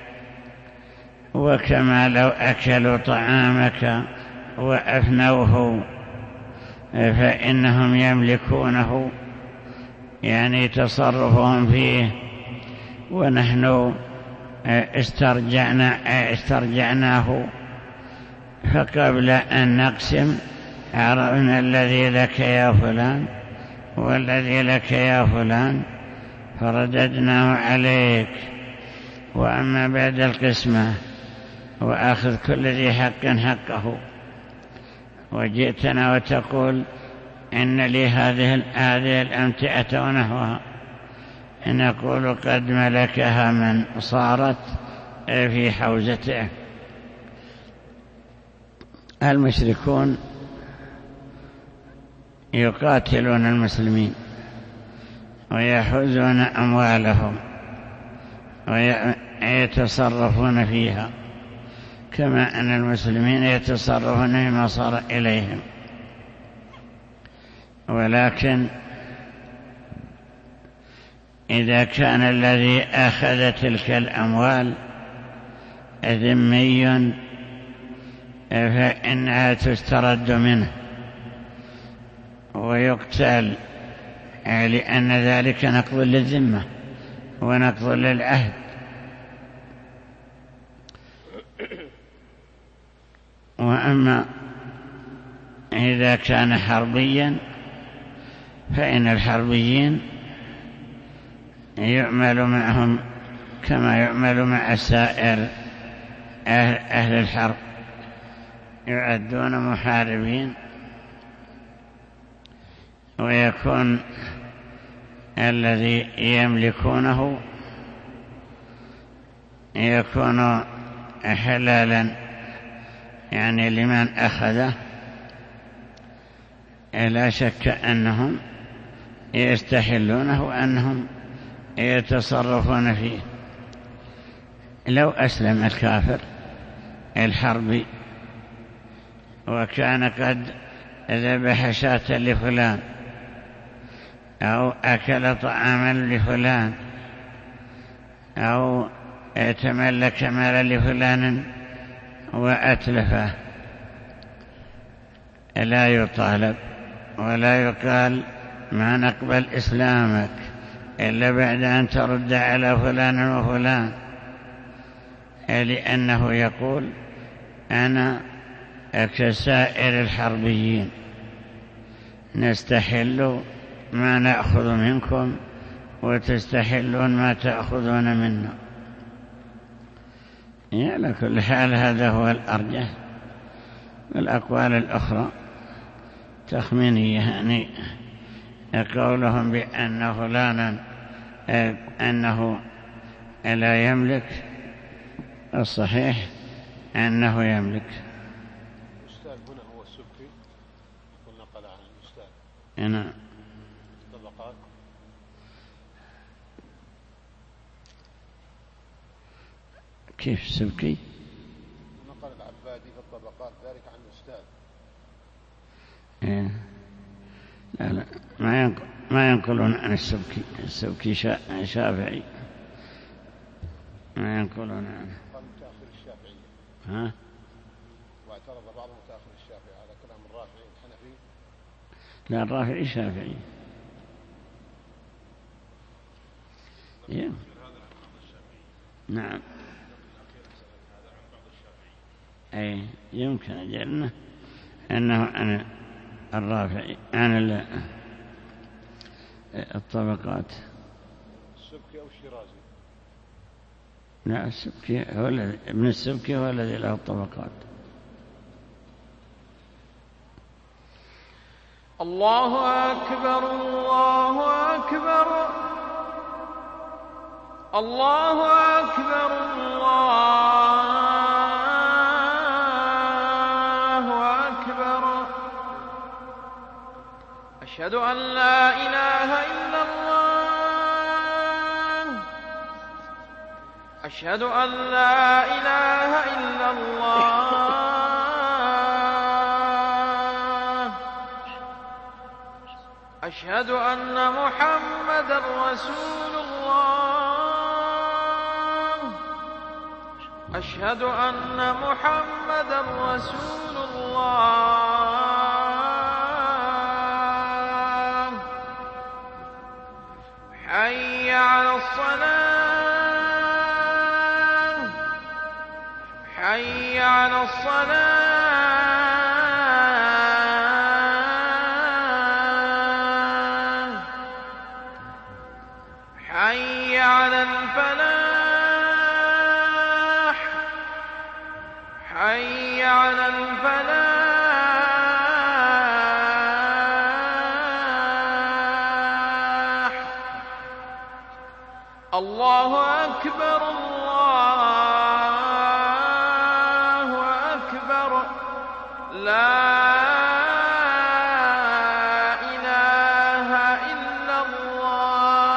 وكما لو أكلوا طعامك وأفنوه فإنهم يملكونه، يعني تصرفهم فيه، ونحن استرجعنا استرجعناه، فقبل أن نقسم عرفنا الذي لك يا فلان والذي لك يا فلان فرددناه عليك. وأما بعد القسمة وأخذ كل ذي حق حقه، وجئتنا وتقول: إن لي هذه هذه الأمتعة ونحوها، نقول: قد ملكها من صارت في حوزته. المشركون يقاتلون المسلمين ويحوزون أموالهم ويتصرفون فيها كما أن المسلمين يتصرفون فيما صار إليهم. ولكن إذا كان الذي أخذ تلك الأموال ذمي فإنها تسترد منه ويقتل، لأن ذلك نقض للذمة ونقض للعهد. وأما إذا كان حربيا فإن الحربيين يعمل معهم كما يعمل مع سائر أهل الحرب، يعدون محاربين، ويكون الذي يملكونه يكون حلالا يعني لمن أخذه. لا شك أنهم يستحلونه وأنهم يتصرفون فيه. لو أسلم الكافر الحربي وكان قد ذبح شاة لفلان أو أكل طعاما لفلان أو تملك مالا لفلان وأتلفه، لا يطالب ولا يقال ما نقبل إسلامك إلا بعد أن ترد على فلان وفلان، لأنه يقول أنا كسائر الحربيين نستحل ما نأخذ منكم وتستحلون ما تأخذون منا. على كل حال هذا هو الأرجح. والأقوال الأخرى تخمينية، يعني قولهم بأن فلانا أنه لا يملك، الصحيح أنه يملك.
الأستاذ هنا هو السبكي ونقل عن الأستاذ.
نعم.
طبقات
كيف السبكي؟
نقل العبادي في الطبقات ذلك عن الأستاذ.
إيه. لا لا ما ينقل ما ينقلون عن السبكي. السبكي شافعي ما ينقلون عنه.
قال متأخر الشافعية.
ها؟
واعترض بعض متأخر الشافعي على كلام الرافعي الحنفي.
لا الرافعي شافعي. نعم. أي يمكن أجلنا أنه عن الرافعي عن الطبقات.
السبكي أو الشيرازي؟
لا السبكي هو الذي ابن السبكي هو الذي له الطبقات.
الله أكبر الله أكبر الله أكبر الله أكبر. أشهد أن لا إله إلا الله أشهد أن لا إله إلا الله أشهد أن محمدا رسول الله أشهد أن محمدا رسول الله. حي على الصلاة حي على الصلاة حي على الفلاح حي على الفلاح. الله أكبر الله أكبر. لا إله إلا الله.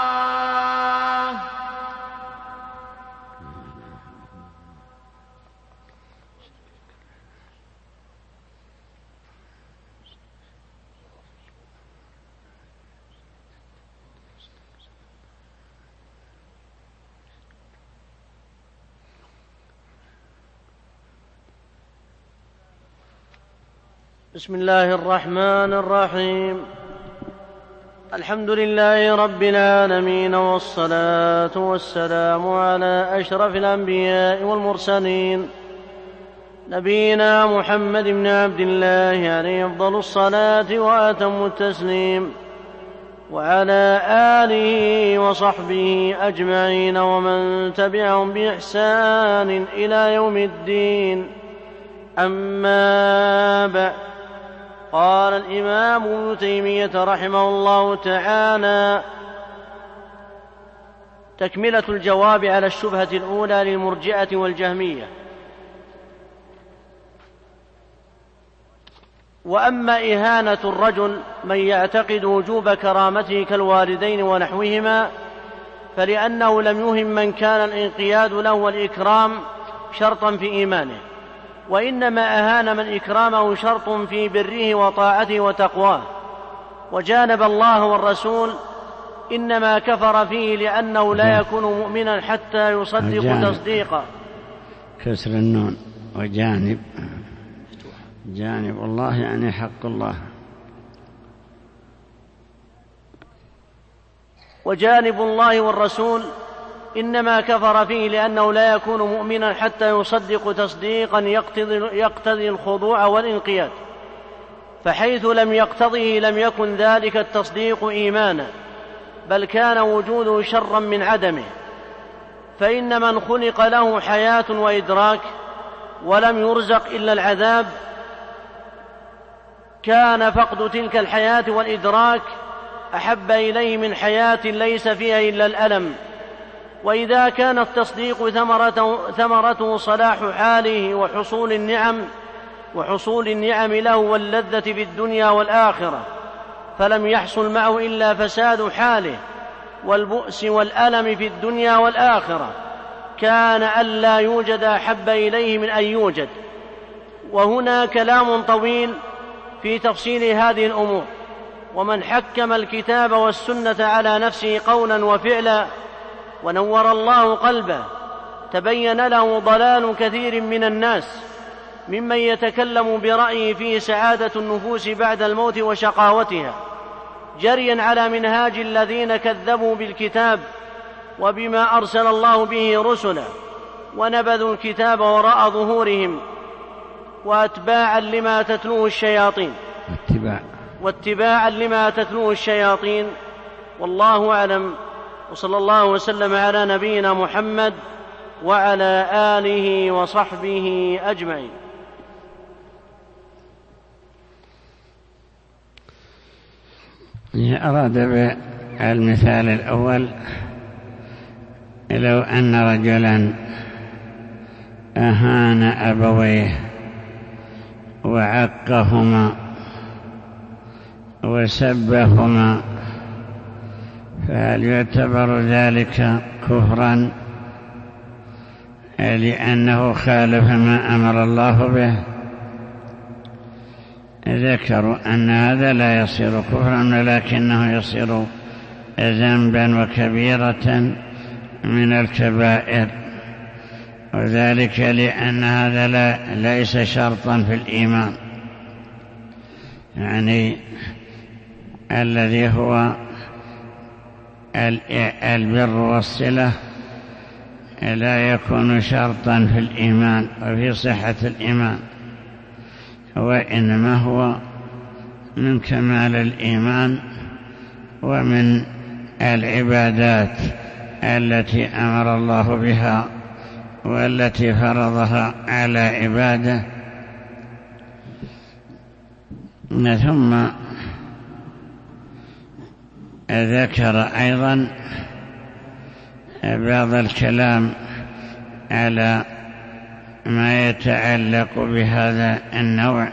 بسم الله الرحمن الرحيم. الحمد لله رب العالمين، والصلاة والسلام على أشرف الأنبياء والمرسلين، نبينا محمد بن عبد الله عليه أفضل الصلاة وأتم التسليم، وعلى آله وصحبه أجمعين، ومن تبعهم بإحسان إلى يوم الدين. أما بعد، قال الإمام ابن تيمية رحمه الله تعالى: تكملة الجواب على الشبهة الأولى للمرجئة والجهمية. وأما إهانة الرجل من يعتقد وجوب كرامته كالوالدين ونحوهما، فلأنه لم يهم من كان الانقياد له والإكرام شرطا في إيمانه، وإنما أهان من إكرامه شرط في بره وطاعته وتقواه. وجانب الله والرسول إنما كفر فيه لأنه لا يكون مؤمنا حتى يصدق تصديقا.
كسر النون. وجانب جانب الله يعني حق الله.
وجانب الله والرسول إنما كفر فيه لأنه لا يكون مؤمنا حتى يصدق تصديقا يقتضي, يقتضي الخضوع والانقياد، فحيث لم يقتضيه لم يكن ذلك التصديق إيمانا، بل كان وجوده شرا من عدمه. فإن من خلق له حياة وإدراك ولم يرزق إلا العذاب، كان فقد تلك الحياة والإدراك أحب إليه من حياة ليس فيها إلا الألم. وإذا كان التصديق ثمرته, ثمرته صلاح حاله وحصول النعم وحصول النعم له واللذة في الدنيا والآخرة، فلم يحصل معه إلا فساد حاله والبؤس والألم في الدنيا والآخرة، كان ألا يوجد أحب إليه من أن يوجد. وهنا كلام طويل في تفصيل هذه الأمور، ومن حكم الكتاب والسنة على نفسه قولا وفعلا ونور الله قلبه تبين له ضلال كثير من الناس، ممن يتكلم برأيه فيه سعادة النفوس بعد الموت وشقاوتها، جريا على منهاج الذين كذبوا بالكتاب وبما أرسل الله به رسله، ونبذوا الكتاب وراء ظهورهم، واتباعا لما تتلوه الشياطين
واتباع
واتباعا لما تتلوه الشياطين. والله أعلم، وصلى الله وسلم على نبينا محمد وعلى آله وصحبه أجمعين.
أراد بالمثال الأول: لو أن رجلا أهان أبويه وعقهما وسبهما، فهل يعتبر ذلك كفرا لأنه خالف ما أمر الله به؟ ذكروا أن هذا لا يصير كفرا، ولكنه يصير ذنبا وكبيرة من الكبائر، وذلك لأن هذا لا ليس شرطا في الإيمان، يعني الذي هو البر والصلة لا يكون شرطا في الإيمان وفي صحة الإيمان، وإنما هو من كمال الإيمان ومن العبادات التي أمر الله بها والتي فرضها على عباده. ثم ذكر أيضا بعض الكلام على ما يتعلق بهذا النوع،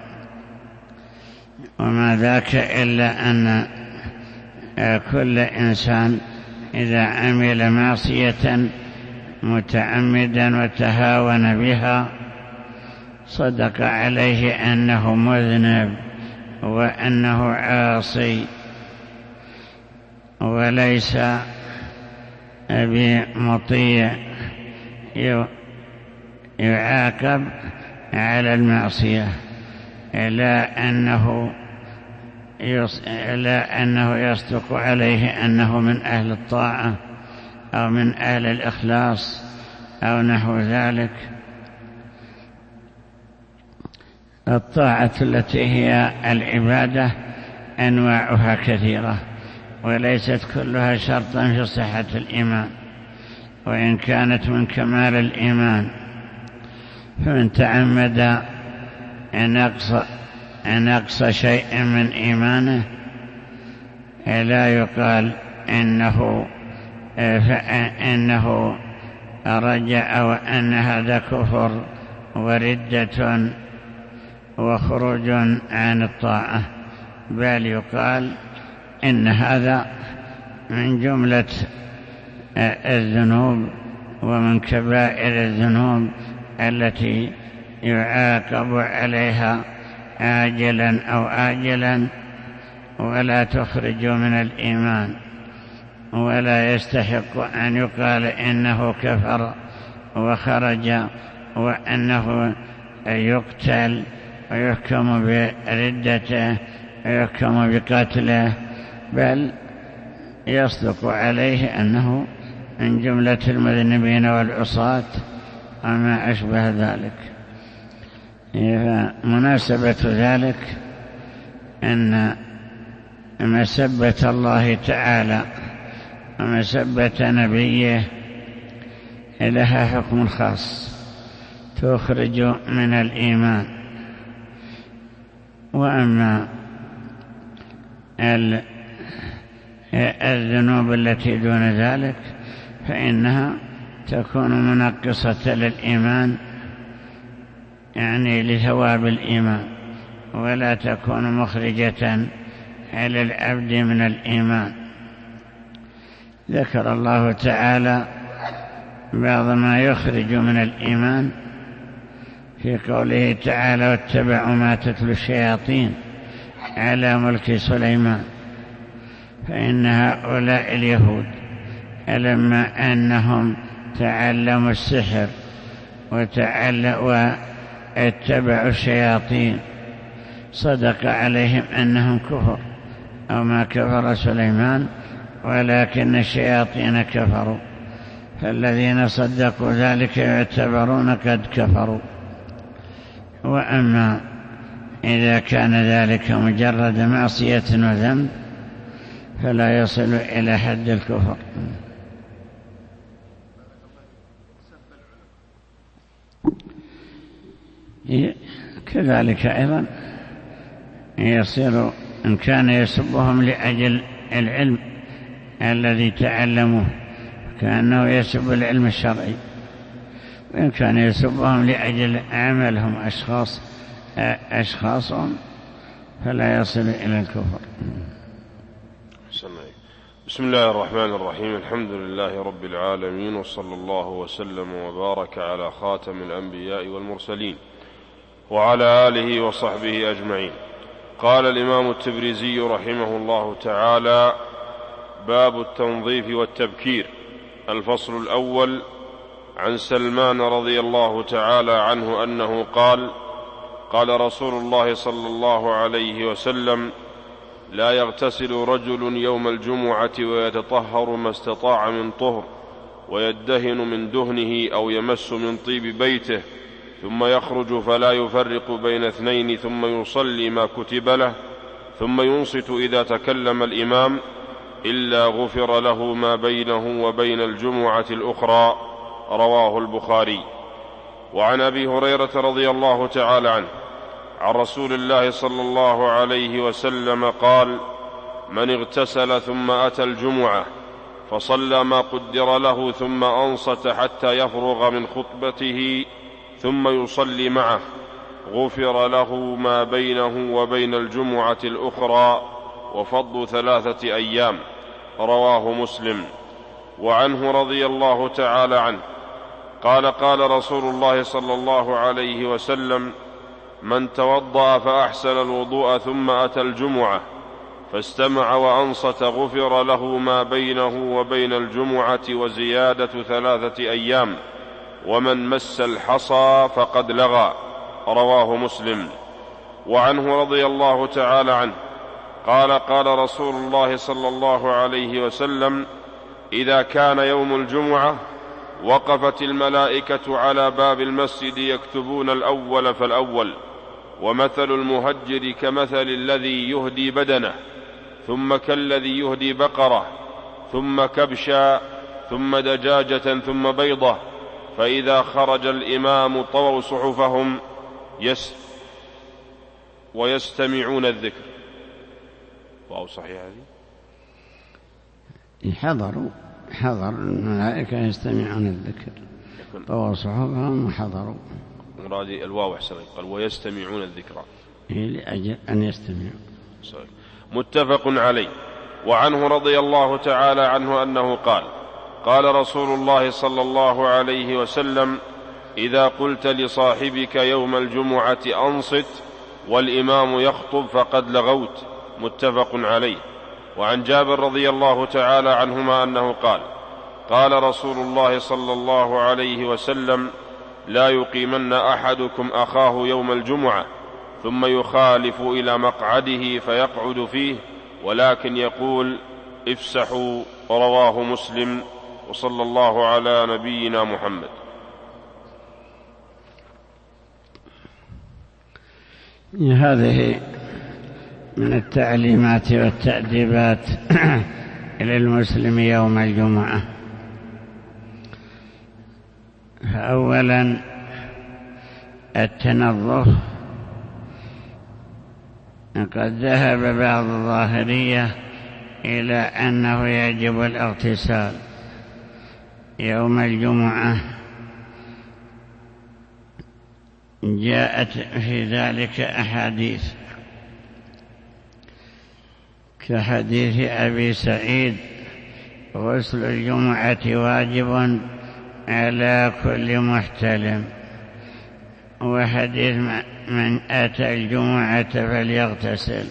وما ذاك إلا أن كل إنسان إذا عمل معصية متعمدا وتهاون بها صدق عليه أنه مذنب وأنه عاصي، وليس بمطيع يعاقب على المعصية، لا أنه لا أنه يصدق عليه أنه من أهل الطاعة أو من أهل الإخلاص أو نحو ذلك. الطاعة التي هي العبادة أنواعها كثيرة، وليست كلها شرطا في صحة الإيمان، وإن كانت من كمال الإيمان. فمن تعمد نقص نقص شيء من إيمانه لا يقال إنه فإنه رجع وأن هذا كفر وردة وخروج عن الطاعة، بل يقال إن هذا من جملة الذنوب ومن كبائر الذنوب التي يعاقب عليها آجلا أو آجلا، ولا تخرج من الإيمان، ولا يستحق أن يقال إنه كفر وخرج وأنه يقتل ويحكم بردته ويحكم بقتله، بل يصدق عليه أنه من جملة المذنبين والعصاة وما أشبه ذلك. فمناسبة ذلك أن مسبة الله تعالى ومسبة نبيه لها حكم خاص تخرج من الإيمان، وأما الذنوب التي دون ذلك فإنها تكون منقصة للإيمان، يعني لثواب الإيمان، ولا تكون مخرجة على العبد من الإيمان. ذكر الله تعالى بعض ما يخرج من الإيمان في قوله تعالى: واتبعوا ما تتلو الشياطين على ملك سليمان. فإن هؤلاء اليهود لما أنهم تعلموا السحر واتبعوا الشياطين صدق عليهم أنهم كفر، أو ما كفر سليمان ولكن الشياطين كفروا، فالذين صدقوا ذلك يعتبرون قد كفروا. وأما إذا كان ذلك مجرد معصية وذنب فلا يصل إلى حد الكفر. كذلك أيضا يصير إن كان يسبهم لأجل العلم الذي تعلموه كأنه يسب العلم الشرعي، وإن كان يسبهم لأجل عملهم أشخاص أشخاصهم فلا يصل إلى الكفر.
بسم الله الرحمن الرحيم. الحمد لله رب العالمين، وصلى الله وسلم وبارك على خاتم الأنبياء والمرسلين وعلى آله وصحبه أجمعين. قال الإمام التبريزي رحمه الله تعالى: باب التنظيف والتبكير. الفصل الأول. عن سلمان رضي الله تعالى عنه أنه قال: قال رسول الله صلى الله عليه وسلم: لا يغتسل رجل يوم الجمعة ويتطهر ما استطاع من طهر، ويدهن من دهنه أو يمس من طيب بيته، ثم يخرج فلا يفرق بين اثنين، ثم يصلي ما كتب له، ثم ينصت إذا تكلم الإمام، إلا غفر له ما بينه وبين الجمعة الأخرى. رواه البخاري. وعن أبي هريرة رضي الله تعالى عنه عن رسول الله صلى الله عليه وسلم قال: من اغتسل ثم أتى الجمعة فصلى ما قدر له ثم أنصت حتى يفرغ من خطبته ثم يصلي معه، غفر له ما بينه وبين الجمعة الأخرى وفضل ثلاثة أيام. رواه مسلم. وعنه رضي الله تعالى عنه قال: قال رسول الله صلى الله عليه وسلم: من توضأ فأحسن الوضوء ثم أتى الجمعة فاستمع وأنصت غفر له ما بينه وبين الجمعة وزيادة ثلاثة أيام، ومن مس الحصى فقد لغى. رواه مسلم. وعنه رضي الله تعالى عنه قال قال رسول الله صلى الله عليه وسلم: إذا كان يوم الجمعة وقفت الملائكة على باب المسجد يكتبون الأول فالأول، ومثل المهجر كمثل الذي يهدي بدنه، ثم كالذي يهدي بقرة، ثم كبشا، ثم دجاجة، ثم بيضة، فإذا خرج الإمام طووا صحفهم يس ويستمعون الذكر. واو صحيح هذه؟
حضروا حضر الملائكة يستمعون الذكر، طووا صحفهم وحضروا.
مرادي الواو أحسن، قال ويستمعون الذكر
لأجل أن يستمعوا.
صحيح. متفق عليه. وعنه رضي الله تعالى عنه أنه قال: قال رسول الله صلى الله عليه وسلم: إذا قلت لصاحبك يوم الجمعة أنصت والإمام يخطب فقد لغوت. متفق عليه. وعن جابر رضي الله تعالى عنهما أنه قال: قال رسول الله صلى الله عليه وسلم: لا يقيمن أحدكم أخاه يوم الجمعة ثم يخالف إلى مقعده فيقعد فيه، ولكن يقول: افسحوا. رواه مسلم. وصلى الله على نبينا محمد.
هذه من التعليمات والتأديبات للمسلم يوم الجمعة. أولا التنظف. قد ذهب بعض الظاهرية إلى أنه يجب الاغتسال يوم الجمعة، جاءت في ذلك أحاديث كحديث أبي سعيد: غسل الجمعة واجب على كل محتلم، وحديث من أتى الجمعة فليغتسل.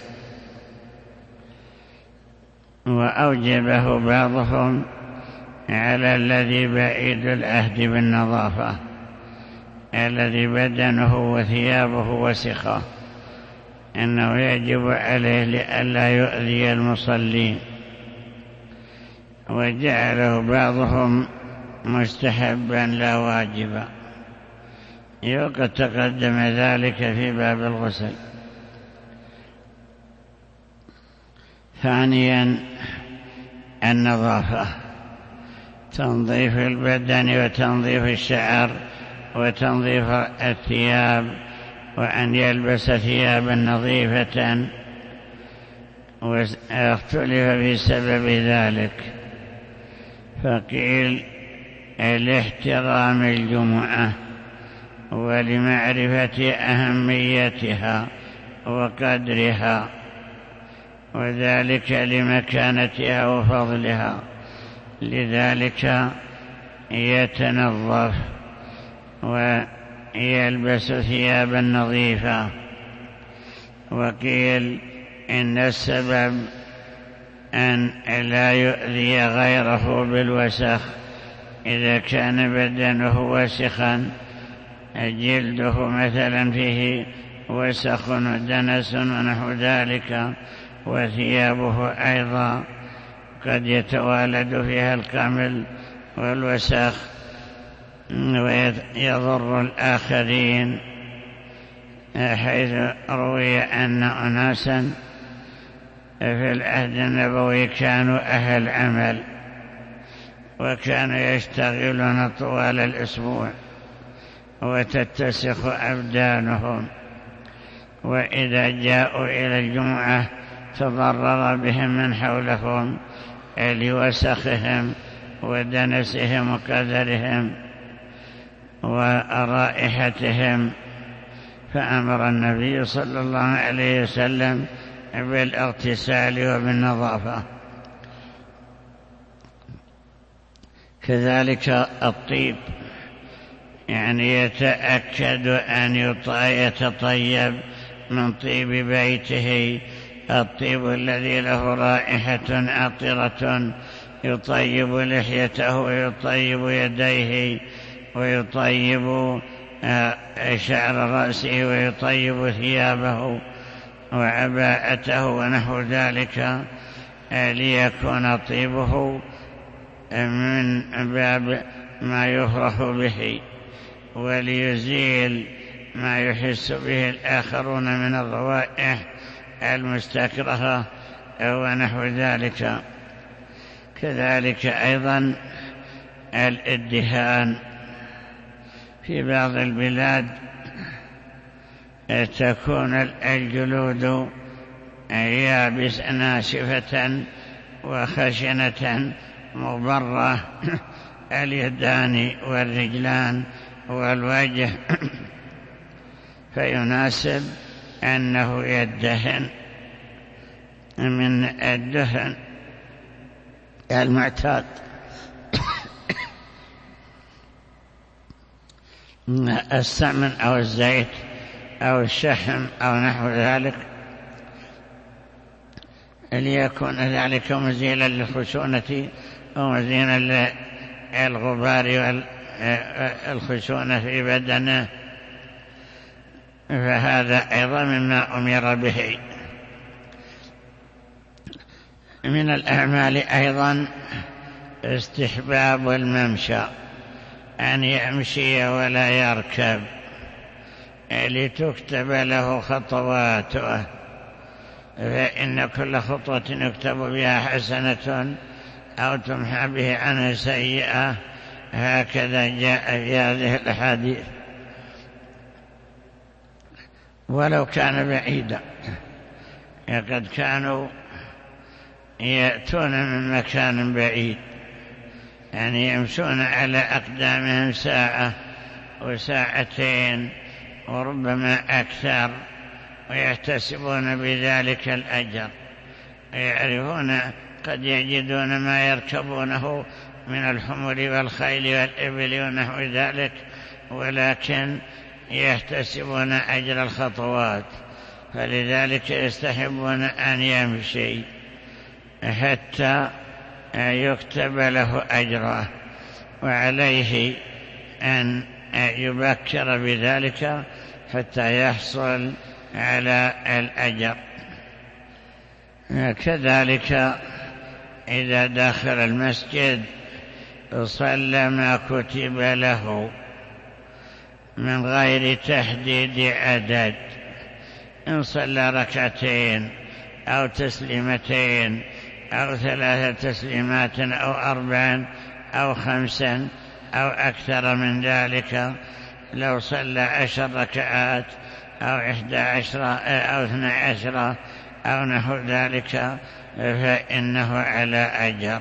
وأوجبه بعضهم على الذي بعيد العهد بالنظافة، الذي بدنه وثيابه وسخة، أنه يجب عليه لئلا يؤذي المصلين. وجعله بعضهم مستحبا لا واجبا، وقد تقدم ذلك في باب الغسل. ثانيا النظافة، تنظيف البدن وتنظيف الشعر وتنظيف الثياب، وأن يلبس ثيابا نظيفة، واختلف في سبب ذلك، فقيل لاحترام الجمعة ولمعرفة أهميتها وقدرها، وذلك لمكانتها وفضلها، لذلك يتنظف ويلبس ثيابا نظيفة. وقيل إن السبب أن لا يؤذي غيره بالوسخ، إذا كان بدنه وسخا، جلده مثلا فيه وسخ ودنس ونحو ذلك، وثيابه أيضا قد يتوالد فيها القمل والوسخ ويضر الآخرين، حيث روي أن أناسا في العهد النبوي كانوا أهل عمل، وكانوا يشتغلون طوال الأسبوع وتتسخ أبدانهم، وإذا جاءوا إلى الجمعة تضرر بهم من حولهم لوسخهم ودنسهم وقدرهم ورائحتهم، فأمر النبي صلى الله عليه وسلم بالاغتسال وبالنظافة. كذلك الطيب، يعني يتأكد أن يتطيب من طيب بيته، الطيب الذي له رائحة عطرة، يطيب لحيته ويطيب يديه ويطيب شعر رأسه ويطيب ثيابه وعباءته ونحو ذلك ليكون طيبه من باب ما يفرح به وليزيل ما يحس به الآخرون من الروائح المستكرهة ونحو ذلك. كذلك أيضا الادهان. في بعض البلاد تكون الجلود يابس ناشفة وخشنة مبرة، اليدان والرجلان والوجه، فيناسب أنه يدهن من الدهن المعتاد. السمن أو الزيت أو الشحم أو نحو ذلك، ليكون ذلك مزيلا للخشونة ومزيلا للغبار والخشونة في بدنه، فهذا أيضا مما أمر به. من الأعمال أيضا استحباب الممشى، أن يمشي ولا يركب لتكتب له خطواته، فإن كل خطوة يكتب بها حسنة أو تمحى به عنه سيئة، هكذا جاء في هذه الأحاديث. ولو كان بعيدا، قد كانوا يأتون من مكان بعيد، يعني يمشون على أقدامهم ساعة وساعتين وربما أكثر، ويحتسبون بذلك الأجر، ويعرفون قد يجدون ما يركبونه من الحمر والخيل والإبل ونحو ذلك، ولكن يحتسبون أجر الخطوات، فلذلك يستحبون أن يمشي حتى يكتب له أجره، وعليه أن يبكر بذلك حتى يحصل على الأجر. كذلك إذا دخل المسجد صلى ما كتب له من غير تحديد عدد، إن صلى ركعتين أو تسليمتين أو ثلاث تسليمات أو أربعا أو خمسا أو أكثر من ذلك، لو صلى عشر ركعات أو إحدى عشرة أو اثنى عشرة أو نحو ذلك، فإنه على أجر،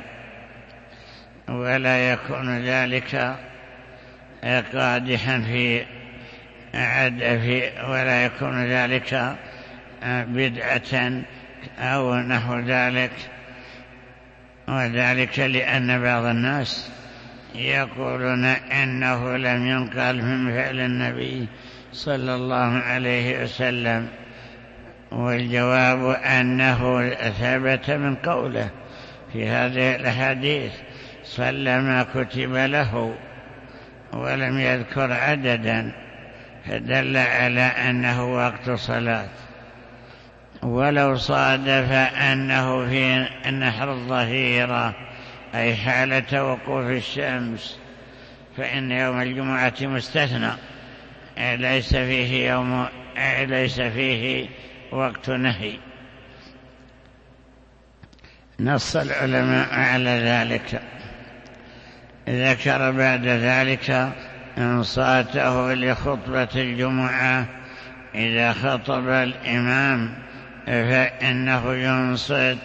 ولا يكون ذلك قادحا في عد في ولا يكون ذلك بدعة أو نحو ذلك. وذلك لأن بعض الناس يقولون إنه لم ينقل من فعل النبي صلى الله عليه وسلم، والجواب أنه ثبت من قوله في هذه الأحاديث: صلى ما كتب له، ولم يذكر عددا، فدل على أنه وقت صلاة. ولو صادف أنه في نحر الظهيرة، أي حالة وقوف الشمس، فإن يوم الجمعة مستثنى، ليس فيه يوم ليس فيه وقت نهي. نص العلماء على ذلك. ذكر بعد ذلك انصاته لخطبة الجمعة، إذا خطب الإمام فإنه ينصت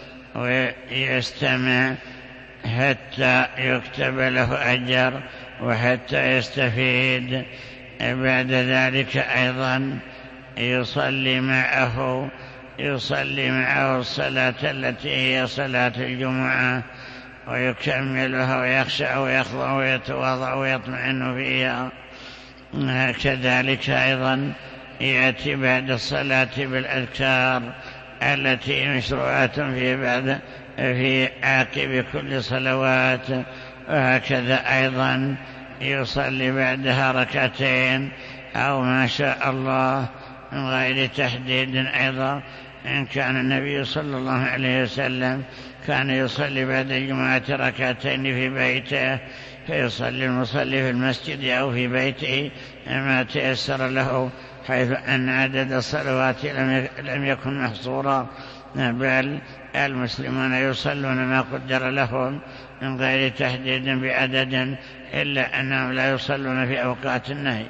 ويستمع حتى يكتب له أجر وحتى يستفيد. بعد ذلك أيضا يصلي معه يصلي معه الصلاة التي هي صلاة الجمعة، ويكملها ويخشع ويخضع ويتواضع ويطمئن فيها. كذلك أيضا يأتي بعد الصلاة بالأذكار التي مشروعة في بعد في عاقب كل صلوات، وهكذا أيضا يصلي بعدها ركعتين أو ما شاء الله من غير تحديد أيضا. إن كان النبي صلى الله عليه وسلم كان يصلي بعد الجمعة ركعتين في بيته، فيصلي المصلي في المسجد أو في بيته ما تيسر له، حيث أن عدد الصلوات لم يكن محصورا، بل المسلمون يصلون ما قدر لهم من غير تحديد بعدد، إلا أنهم لا يصلون في أوقات النهي.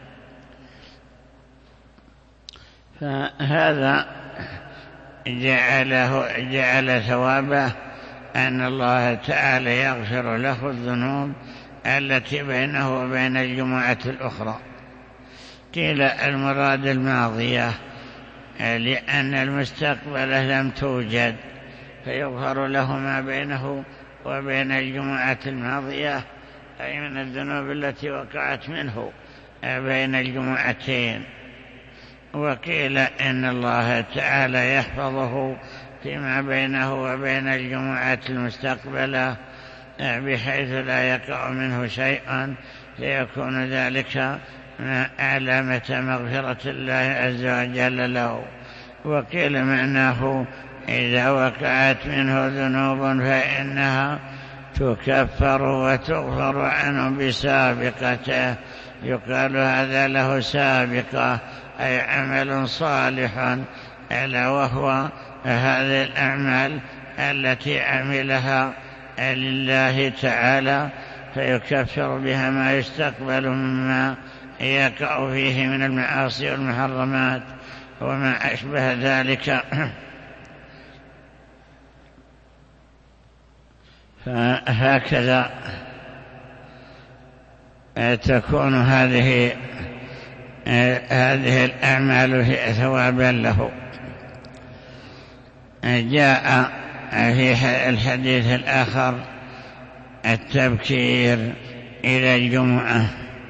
فهذا جعله جعل ثوابه أن الله تعالى يغفر له الذنوب التي بينه وبين الجمعة الأخرى. قيل المراد الماضية، لأن المستقبل لم توجد، فيغفر له ما بينه وبين الجمعة الماضية، أي من الذنوب التي وقعت منه بين الجمعتين. وقيل إن الله تعالى يحفظه فيما بينه وبين الجمعة المستقبلة بحيث لا يقع منه شيء، فيكون ذلك علامة مغفرة الله عز وجل له. وقيل معناه إذا وقعت منه ذنوب فإنها تكفر وتغفر عنه بسابقته، يقال هذا له سابقة، أي عمل صالح، ألا وهو هذه الأعمال التي عملها لله تعالى، فيكفر بها ما يستقبل مما يقع فيه من المعاصي والمحرمات وما أشبه ذلك. فهكذا تكون هذه هذه الأعمال ثوابا له. جاء في الحديث الآخر التبكير إلى الجمعة.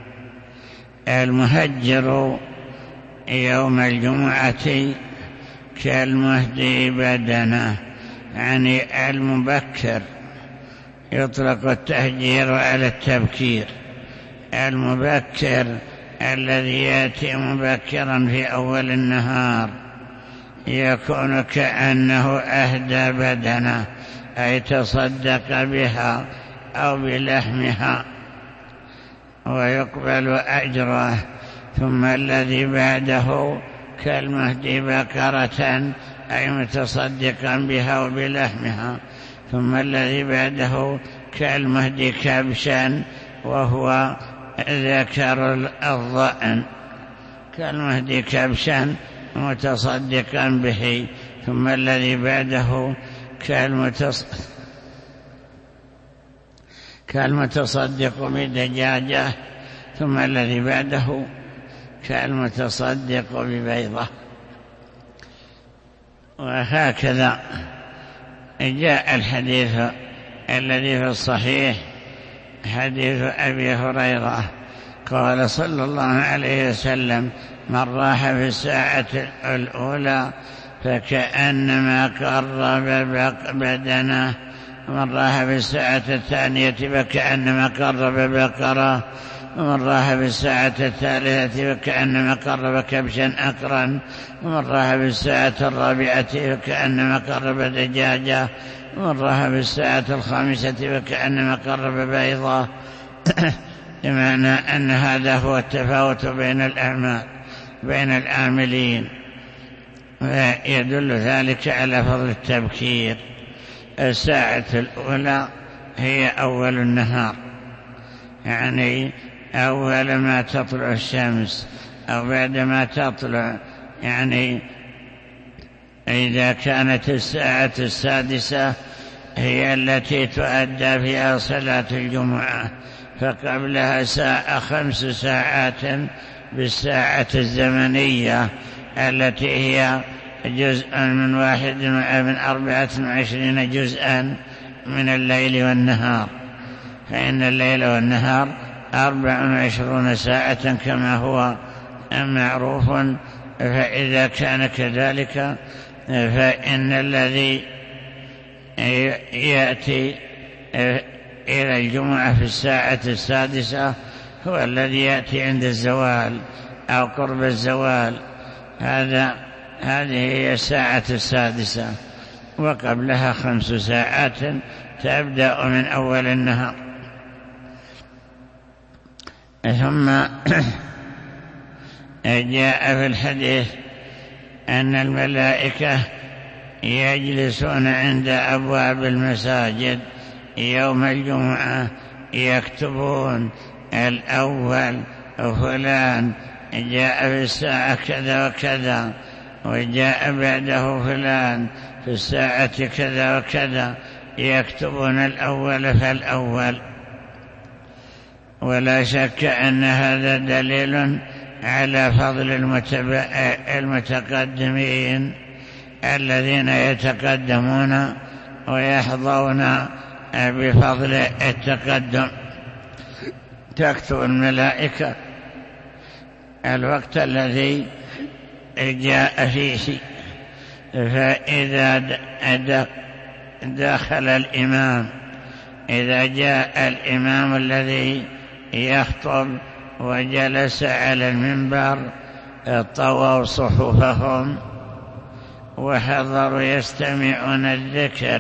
المهجر يوم الجمعة كالمهدي بدنه، يعني المبكر. يطلق التهجير على التبكير. المبكر الذي يأتي مبكرا في أول النهار يكون كأنه أهدى بدنه، أي تصدق بها أو بلحمها ويقبل أجره. ثم الذي بعده كالمهدي بقرة، أي متصدقا بها وبلحمها. ثم الذي بعده كالمهدي كبشا، وهو ذكر الضأن، كالمهدي كبشا متصدقا به. ثم الذي بعده كالمتصدق كالمتصدق بدجاجة. ثم الذي بعده كالمتصدق ببيضة. وهكذا جاء الحديث الذي في الصحيح، حديث أبي هريرة قال صلى الله عليه وسلم: من راح في الساعة الأولى فكأنما قرب بدنه، ومن راح في الساعة الثانية فكأنما قرب بقرة، ومن راح في الساعة الثالثة فكأنما قرب كبشا أقرا، ومن راح في الساعة الرابعة فكأنما قرب دجاجة، ومن راح في الساعة الخامسة فكأنما قرب بيضة. بمعنى أن هذا هو التفاوت بين الأعمال بين العاملين، ويدل ذلك على فضل التبكير. الساعة الأولى هي أول النهار، يعني أول ما تطلع الشمس أو بعدما تطلع، يعني إذا كانت الساعة السادسة هي التي تؤدى فيها صلاة الجمعة، فقبلها ساعة خمس ساعات بالساعة الزمنية التي هي جزء من واحد من أربعة وعشرين جزءا من الليل والنهار، فإن الليل والنهار أربع وعشرون ساعة كما هو معروف. فإذا كان كذلك فإن الذي يأتي إلى الجمعة في الساعة السادسة هو الذي يأتي عند الزوال أو قرب الزوال، هذا هذه هي الساعة السادسة، وقبلها خمس ساعات تبدأ من أول النهار. ثم جاء في الحديث أن الملائكة يجلسون عند أبواب المساجد يوم الجمعة يكتبون الأول فلان جاء في الساعة كذا وكذا، وجاء بعده فلان في الساعة كذا وكذا، يكتبون الأول فالأول. ولا شك أن هذا دليل على فضل المتقدمين الذين يتقدمون ويحظون بفضل التقدم. تكتب الملائكة الوقت الذي جاء فيه، فإذا دخل الإمام، إذا جاء الإمام الذي يخطب وجلس على المنبر طووا صحفهم وحضروا يستمعون الذكر،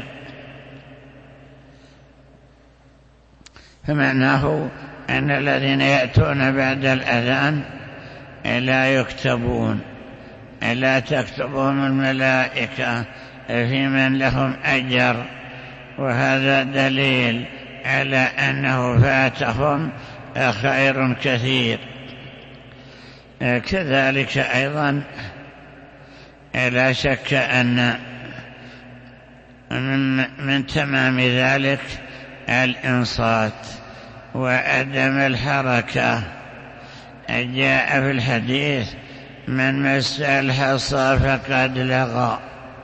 فمعناه أن الذين يأتون بعد الأذان لا يكتبون، لا تكتبهم الملائكة في من لهم أجر، وهذا دليل على أنه فاتهم خير كثير. كذلك أيضا لا شك أن من تمام ذلك الإنصات وعدم الحركة. جاء في الحديث من مس الحصى فقد لغى،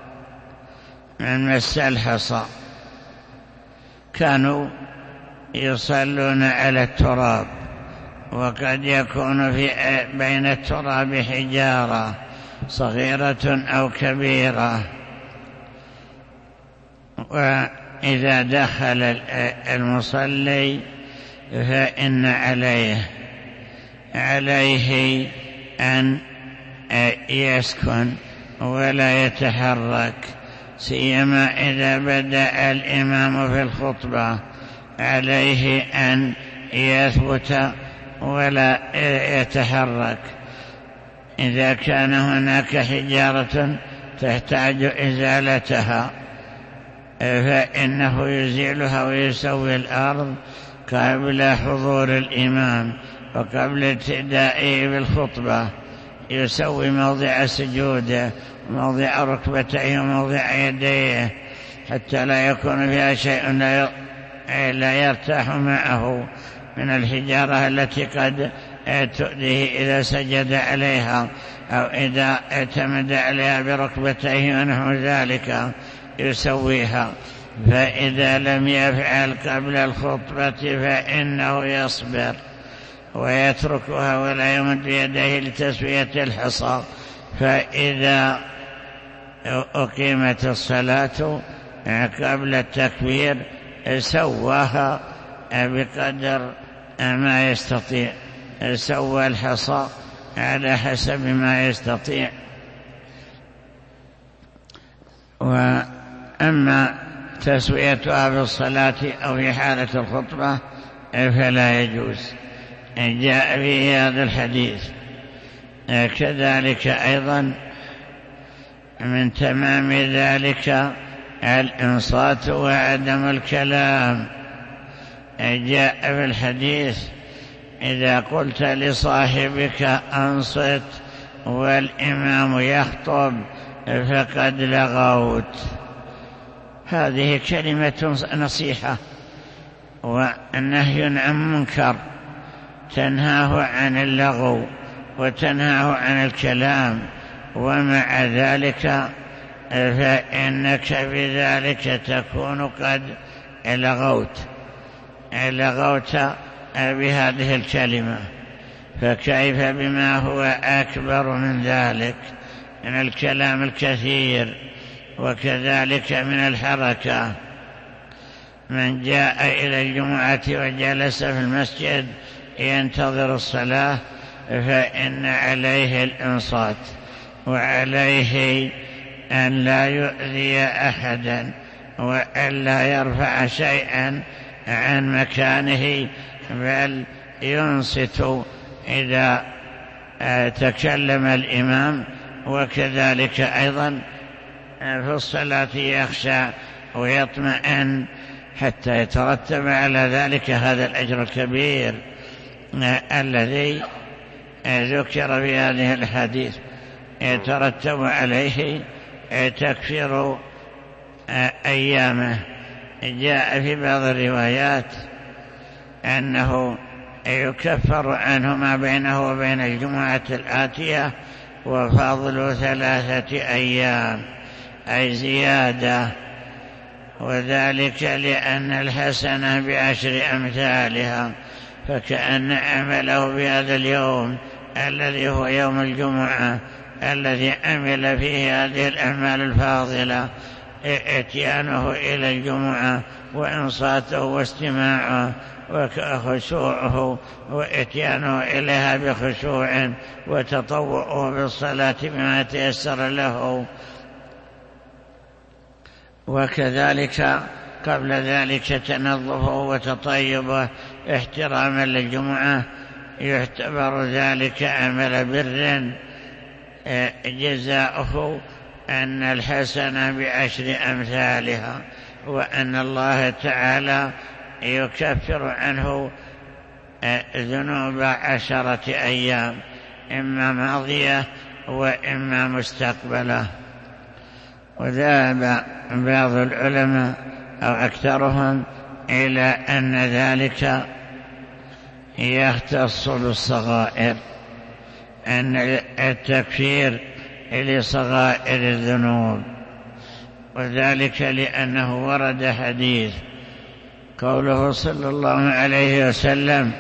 من مس الحصى. كانوا يصلون على التراب، وقد يكون في بين التراب حجارة صغيرة أو كبيرة، وإذا دخل المصلي فإن عليه عليه أن يسكن ولا يتحرك، سيما إذا بدأ الإمام في الخطبة عليه أن يثبت ولا يتحرك. إذا كان هناك حجارة تحتاج إزالتها فإنه يزيلها ويسوي الأرض قبل حضور الإمام وقبل ابتدائه بالخطبة، يسوي موضع سجوده موضع ركبتيه وموضع يديه حتى لا يكون فيها شيء لا يرتاح معه من الحجارة التي قد تؤذيه إذا سجد عليها أو إذا اعتمد عليها بركبتيه ونحو ذلك يسويها. فإذا لم يفعل قبل الخطبة فإنه يصبر ويتركها ولا يمد يديه لتسوية الحصى. فإذا أقيمت الصلاة قبل التكبير سواها بقدر ما يستطيع، سوى الحصى على حسب ما يستطيع. وأما تسويتها في الصلاة أو في حالة الخطبة فلا يجوز، جاء فيه هذا الحديث. كذلك أيضا من تمام ذلك الإنصات وعدم الكلام. جاء في الحديث إذا قلت لصاحبك أنصت والإمام يخطب فقد لغوت. هذه كلمة نصيحة والنهي عن منكر، تنهاه عن اللغو وتنهاه عن الكلام، ومع ذلك فإنك بذلك تكون قد لغوت لغوت بهذه الكلمة، فكيف بما هو أكبر من ذلك من الكلام الكثير وكذلك من الحركة. من جاء إلى الجمعة وجلس في المسجد ينتظر الصلاة فإن عليه الإنصات، وعليه أن لا يؤذي أحدا، وأن لا يرفع شيئا عن مكانه، بل ينصت إذا تكلم الإمام. وكذلك أيضا في الصلاة يخشى ويطمئن حتى يترتب على ذلك هذا الأجر الكبير الذي ذكر في هذه الحديث، يترتب عليه تكفير أيامه. جاء في بعض الروايات أنه يكفر عنه ما بينه وبين الجمعة الآتية وفضل ثلاثة أيام، أي زيادة، وذلك لأن الحسنة بعشر أمثالها، فكأن عمله في هذا اليوم الذي هو يوم الجمعة الذي عمل فيه هذه الأعمال الفاضلة، اتيانه إلى الجمعة وإنصاته واستماعه وخشوعه واتيانه إليها بخشوع وتطوعه بالصلاة بما تيسر له. وكذلك قبل ذلك تنظفه وتطيبه احتراما للجمعة، يعتبر ذلك عمل بر جزاؤه أن الحسنة بعشر أمثالها، وأن الله تعالى يكفر عنه ذنوب عشرة أيام، إما ماضية وإما مستقبلة. وذهب بعض العلماء أو أكثرهم إلى أن ذلك يختص بالصغائر، أن التكفير لصغائر الذنوب، وذلك لأنه ورد حديث قوله صلى الله عليه وسلم: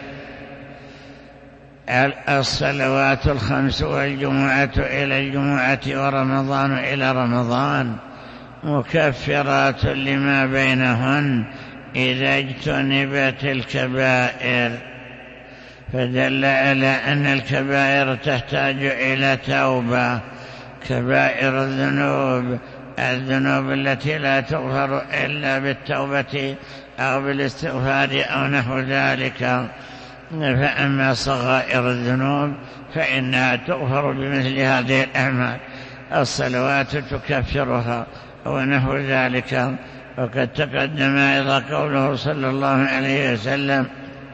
الصلوات الخمس والجمعة إلى الجمعة ورمضان إلى رمضان مكفرات لما بينهن إذا اجتنبت الكبائر، فدل على أن الكبائر تحتاج إلى توبة. كبائر الذنوب الذنوب التي لا تغفر إلا بالتوبة أو بالاستغفار أو نحو ذلك. فأما صغائر الذنوب فإنها تغفر بمثل هذه الأعمال، الصلوات تكفرها ونحو ذلك. وقد تقدم أيضا قوله صلى الله عليه وسلم: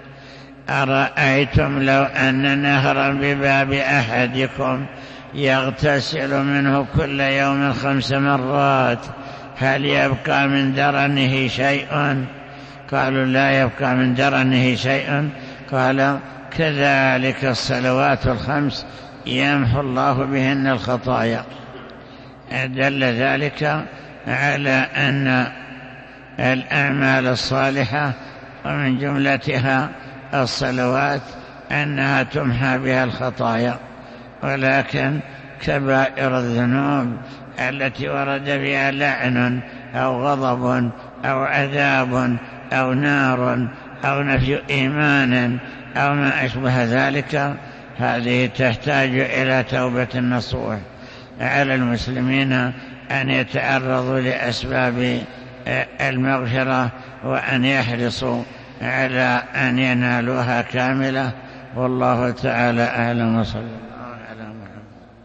أرأيتم لو أن نهرا بباب أحدكم يغتسل منه كل يوم خمس مرات هل يبقى من درنه شيء؟ قالوا: لا يبقى من درنه شيء. قال: كذلك الصلوات الخمس يمحو الله بهن الخطايا. دل ذلك على أن الأعمال الصالحة ومن جملتها الصلوات أنها تمحى بها الخطايا، ولكن كبائر الذنوب التي ورد فيها لعن أو غضب أو عذاب أو نار أو نفي إيمان أو ما أشبه ذلك، هذه تحتاج إلى توبة نصوح. على المسلمين أن يتعرضوا لأسباب المغفرة وأن يحرصوا على أن ينالوها كاملة، والله تعالى أعلم. وصلى الله على محمد.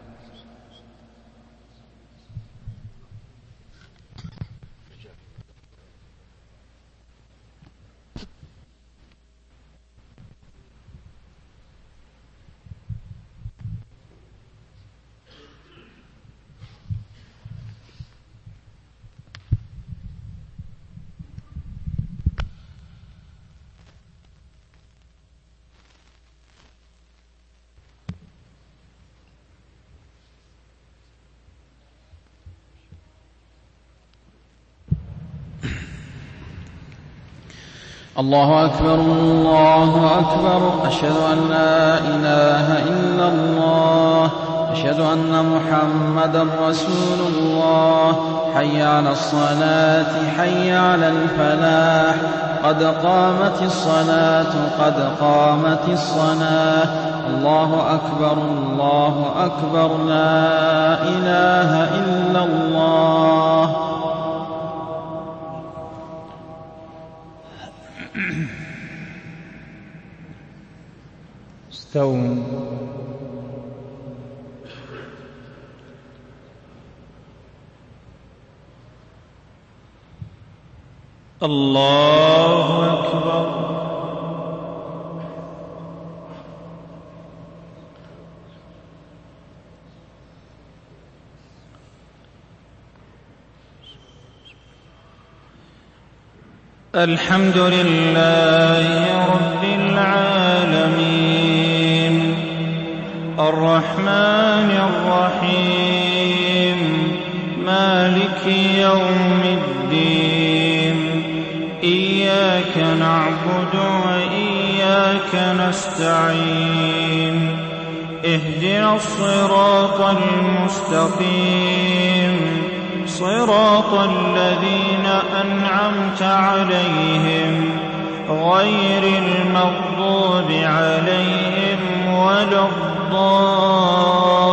الله أكبر الله أكبر، أشهد أن لا إله إلا الله، أشهد أن محمدا رسول الله. حي على الصلاة حي على الفلاح،
قد قامت الصلاة قد قامت الصلاة الله أكبر الله أكبر لا إله إلا الله.
استووا. الله أكبر. الحمد لله رب العالمين الرحمن الرحيم مالك يوم الدين إياك نعبد وإياك نستعين اهدنا الصراط المستقيم صراط الذين أنعمت عليهم غير المغضوب عليهم ولا الضالين.